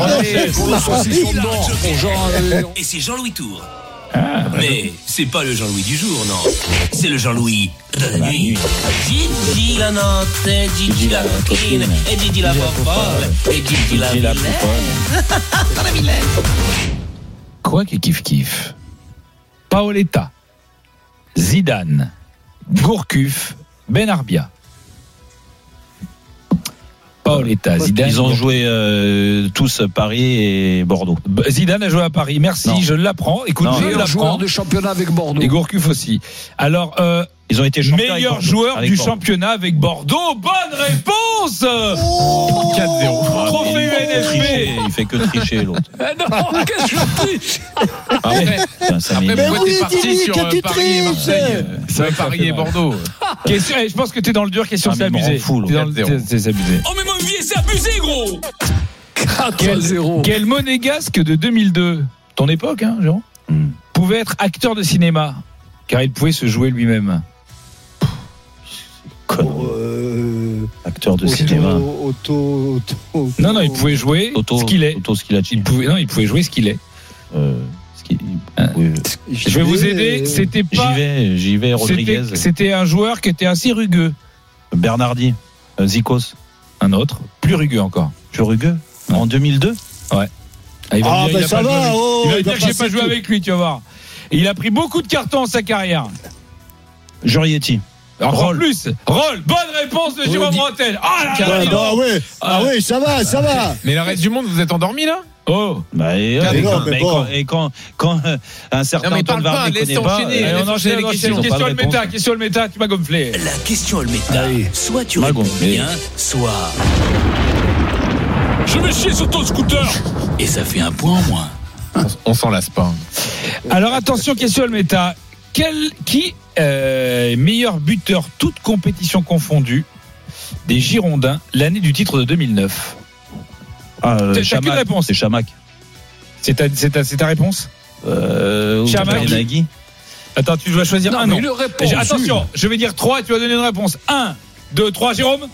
Speaker 14: Et c'est Jean-Louis Tour. Mais c'est pas le Jean-Louis du jour, non. C'est le Jean-Louis de la nuit. Gigi la notte, Gigi la coquine, et Gigi la fofolle, et Gigi la vilaine. Dans la vilaine.
Speaker 13: Quoi que kiff kiff. Paoletta, Zidane, Gourcuff, Benarbia. Paoletta, Zidane.
Speaker 3: Ils ont joué euh, tous Paris et Bordeaux.
Speaker 13: Zidane a joué à Paris. Merci, non. Je l'apprends. Écoute, non, je l'apprends.
Speaker 5: De championnat avec Bordeaux.
Speaker 13: Et Gourcuff aussi. Alors, euh,
Speaker 3: ils ont été
Speaker 13: meilleurs joueurs du Bordeaux. Championnat avec Bordeaux. Bonne réponse.
Speaker 4: Oh quatre zéro.
Speaker 13: Trophée U N F P.
Speaker 3: Il fait que tricher l'autre.
Speaker 5: Non, qu'est-ce que je triche?
Speaker 4: Après, après pourquoi t'es parti sur euh, Paris et Marseille? C'est Paris et Bordeaux.
Speaker 13: Question, je pense que t'es dans le dur. Question, ah, c'est abusé. C'est abusé.
Speaker 14: Oh mais mon vieux, c'est abusé, gros.
Speaker 13: Quel, quel monégasque de deux mille deux, ton époque, hein, Jérôme, mm. pouvait être acteur de cinéma, car il pouvait se jouer lui-même.
Speaker 6: Oh, euh,
Speaker 3: acteur de
Speaker 6: auto,
Speaker 3: cinéma.
Speaker 6: Auto, auto,
Speaker 13: non, non, il pouvait jouer
Speaker 3: auto,
Speaker 13: ce qu'il est.
Speaker 3: Auto, ce qu'il a
Speaker 13: il pouvait, non, il pouvait jouer ce qu'il est. Euh, ce qu'il, hein. oui. Je vais vous aider. C'était pas.
Speaker 3: J'y vais, j'y vais. Rodriguez.
Speaker 13: C'était, c'était un joueur qui était assez rugueux.
Speaker 3: Bernardi, euh, Zikos.
Speaker 13: Un autre, plus rugueux encore.
Speaker 3: Plus rugueux. Ouais. En deux mille deux.
Speaker 13: Ouais.
Speaker 6: Ah, il va ah, dire, ben il ça va. Oh,
Speaker 13: il va il dire que j'ai pas joué tout. Avec lui, tu vas voir. Et il a pris beaucoup de cartons en sa carrière.
Speaker 3: Jurietti.
Speaker 13: En plus, Roll, bonne réponse de Jérôme Rotten. Ah là là,
Speaker 6: ouais, bah, ouais. Ah oui, ça va, ça va.
Speaker 4: Mais le reste du monde, vous êtes endormi là?
Speaker 3: Oh, bah et,
Speaker 6: mais
Speaker 3: et,
Speaker 6: non,
Speaker 3: quand,
Speaker 6: mais
Speaker 3: mais
Speaker 6: bon.
Speaker 3: quand, et quand, quand euh, un certain
Speaker 4: non,
Speaker 3: Antoine Vardy connaît pas,
Speaker 4: enchaîner,
Speaker 3: euh,
Speaker 13: on enchaîne les questions. Question le méta, question le méta, tu m'as gonflé.
Speaker 14: La question le méta. Allez. Soit tu réponds bien, soit.
Speaker 5: Je vais chier sur ton scooter.
Speaker 14: Et ça fait un point en moins.
Speaker 4: On, on s'en lasse pas.
Speaker 13: Alors attention, question le méta. Quel, qui euh, meilleur buteur toute compétition confondue des Girondins l'année du titre de deux mille neuf?
Speaker 3: Ah, euh,
Speaker 13: T'as qu'une réponse.
Speaker 3: C'est Chamac.
Speaker 13: C'est ta, c'est ta, c'est ta réponse?
Speaker 3: euh,
Speaker 13: Chamac.
Speaker 3: Nagui.
Speaker 13: Attends, tu dois choisir
Speaker 5: non,
Speaker 13: un
Speaker 5: nom.
Speaker 13: Attention, je vais dire trois et tu vas donner une réponse. un, deux, trois, Jérôme.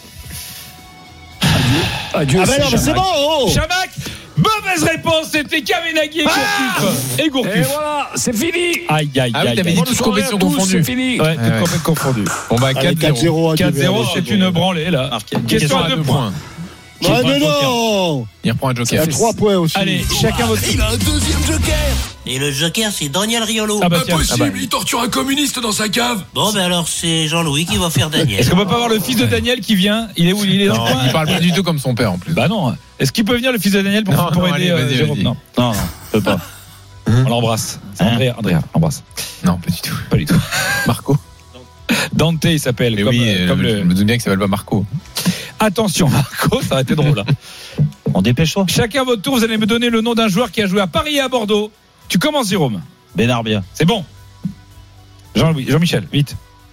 Speaker 5: Adieu.
Speaker 6: Ah ben non, mais c'est bon. Oh.
Speaker 13: Chamac. Mauvaise réponse, c'était Kavenaghi et Gourcuff. Ah et Gourcuff.
Speaker 5: Et voilà, c'est fini.
Speaker 13: Aïe, aïe, aïe.
Speaker 4: Ah oui, t'avais dit toutes compétitions confondues.
Speaker 5: C'est fini.
Speaker 13: Ouais, toutes ouais. compétitions confondues.
Speaker 4: Bon bah quatre zéro.
Speaker 6: quatre zéro,
Speaker 13: c'est une branlée là.
Speaker 3: Marqué.
Speaker 13: Question à deux points.
Speaker 6: Ouais, mais non.
Speaker 4: Il reprend un joker.
Speaker 6: Il y a trois points aussi.
Speaker 13: Allez, chacun votre.
Speaker 14: Il a un deuxième joker. Et le joker, c'est Daniel Riolo.
Speaker 13: Ah bah tiens.
Speaker 5: Impossible,
Speaker 13: ah bah.
Speaker 5: il torture un communiste dans sa cave.
Speaker 14: Bon, ben alors c'est Jean-Louis qui va faire Daniel.
Speaker 13: Est-ce qu'on peut pas avoir le fils de Daniel qui vient? Il est où? Il est dans
Speaker 4: non,
Speaker 13: le coin.
Speaker 4: Il parle pas du tout comme son père en plus.
Speaker 13: Bah non. Est-ce qu'il peut venir le fils de Daniel pour,
Speaker 4: non,
Speaker 13: pour
Speaker 4: non,
Speaker 13: aider
Speaker 4: allez,
Speaker 13: euh, Jérôme? Non, non, non, peut pas. On l'embrasse. C'est Andrea, Andrea, l'embrasse.
Speaker 4: Non, pas du tout.
Speaker 13: Pas du tout.
Speaker 4: Marco.
Speaker 13: Dante, il s'appelle.
Speaker 4: Mais
Speaker 13: comme,
Speaker 4: oui,
Speaker 13: euh, comme
Speaker 4: je,
Speaker 13: le.
Speaker 4: je me doute bien qu'il s'appelle pas Marco.
Speaker 13: Attention, Marco, ça a été drôle. Hein.
Speaker 3: On dépêche-toi.
Speaker 13: Chacun votre tour, vous allez me donner le nom d'un joueur qui a joué à Paris et à Bordeaux. Tu commences, Jérôme.
Speaker 3: Benarbia.
Speaker 13: C'est bon. Jean-Louis, Jean-Michel, vite.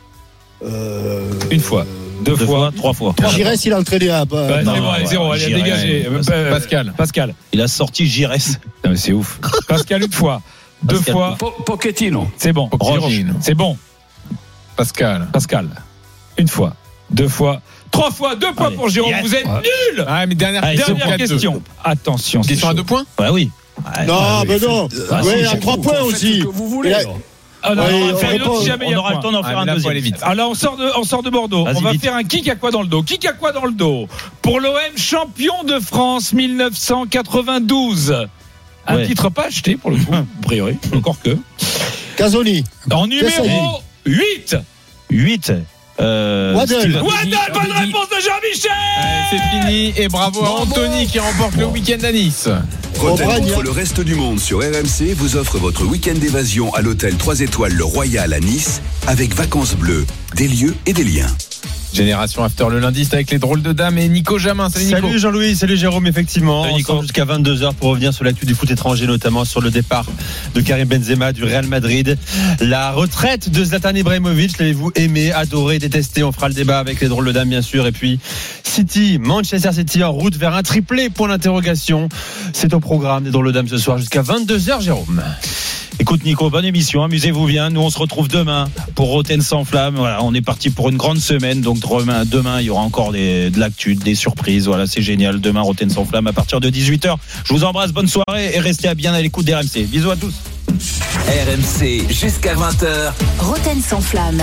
Speaker 6: Euh,
Speaker 13: Une fois, deux, deux fois, fois,
Speaker 3: trois fois.
Speaker 6: Giresse, il a entraîné à. Bah,
Speaker 13: bah, non, c'est bon, allez, zéro, allez,
Speaker 3: Giresse,
Speaker 13: dégagez.
Speaker 3: Pascal.
Speaker 13: Pascal. Pascal.
Speaker 3: Il a sorti Giresse.
Speaker 13: Non, mais c'est ouf. Pascal, une fois. Deux
Speaker 3: Pascal.
Speaker 13: fois.
Speaker 5: Po- Pochettino.
Speaker 13: C'est bon.
Speaker 4: Pochettino.
Speaker 13: C'est bon.
Speaker 4: Pascal.
Speaker 13: Pascal. Une fois. Deux fois. Trois fois. Deux points
Speaker 3: Allez.
Speaker 13: pour Jérôme.
Speaker 3: Yes.
Speaker 13: Vous êtes
Speaker 4: Ouais.
Speaker 13: nuls.
Speaker 4: Ah, mais dernière,
Speaker 3: Allez,
Speaker 13: Dernière question. Attention. c'est
Speaker 4: Question à
Speaker 13: chaud.
Speaker 4: deux points.
Speaker 3: Bah oui.
Speaker 6: Non, mais non.
Speaker 3: Ah,
Speaker 6: Oui,
Speaker 3: si,
Speaker 6: à
Speaker 3: c'est
Speaker 6: trois
Speaker 3: bon,
Speaker 6: points
Speaker 5: Faites
Speaker 6: aussi.
Speaker 5: ce que vous voulez.
Speaker 6: Et là-
Speaker 5: alors.
Speaker 13: Ah, non,
Speaker 6: Ouais,
Speaker 13: on va
Speaker 6: on
Speaker 13: faire une
Speaker 6: répond.
Speaker 13: autre si jamais il y
Speaker 3: On
Speaker 13: a
Speaker 3: aura le
Speaker 13: point.
Speaker 3: temps d'en
Speaker 4: Ah,
Speaker 3: faire
Speaker 4: mais
Speaker 3: un
Speaker 4: là, faut
Speaker 3: deuxième.
Speaker 4: aller vite.
Speaker 13: Alors là, on sort de, on sort de Bordeaux.
Speaker 3: Vas-y,
Speaker 13: On va
Speaker 3: vite.
Speaker 13: faire un kick à quoi dans le dos. Kick à quoi dans le dos pour l'O M champion de France mille neuf cent quatre-vingt-douze. Un
Speaker 3: Ouais.
Speaker 13: titre pas acheté pour le coup, a priori, encore que.
Speaker 6: Casoni.
Speaker 13: En
Speaker 6: Qu'est-ce que ça
Speaker 13: numéro huit.
Speaker 3: huit. Euh,
Speaker 6: Waddle.
Speaker 3: Steve-
Speaker 13: Waddle, bonne réponse de Jean-Michel.
Speaker 4: Allez, c'est fini et bravo à Anthony qui remporte le week-end à Nice.
Speaker 15: Roten
Speaker 6: Bragna.
Speaker 15: contre le reste du monde sur R M C vous offre votre week-end d'évasion à l'hôtel trois étoiles Le Royal à Nice avec Vacances Bleues, des lieux et des liens.
Speaker 4: Génération After le lundi, c'est avec les drôles de dames et Nico Jamin. Salut Nico.
Speaker 16: Salut Jean-Louis, salut Jérôme, effectivement.
Speaker 3: Salut
Speaker 16: On
Speaker 3: Nico.
Speaker 16: sort jusqu'à vingt-deux heures pour revenir sur l'actu du foot étranger, notamment sur le départ de Karim Benzema du Real Madrid. La retraite de Zlatan Ibrahimovic, l'avez-vous aimé, adoré, détesté? On fera le débat avec les drôles de dames, bien sûr. Et puis City, Manchester City en route vers un triplé, point d'interrogation. C'est au programme des drôles de dames ce soir jusqu'à vingt-deux heures, Jérôme.
Speaker 3: Écoute Nico, bonne émission, amusez-vous bien. Nous on se retrouve demain pour Roten sans flamme. Voilà, on est parti pour une grande semaine. Donc demain, demain il y aura encore des, de l'actu, des surprises. Voilà, c'est génial. Demain Roten sans flamme à partir de dix-huit heures. Je vous embrasse, bonne soirée et restez bien à l'écoute des R M C. Bisous à tous.
Speaker 2: R M C jusqu'à vingt heures.
Speaker 1: Roten sans flamme.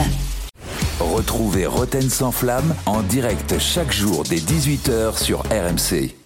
Speaker 2: Retrouvez Roten sans flamme en direct chaque jour dès dix-huit heures sur R M C.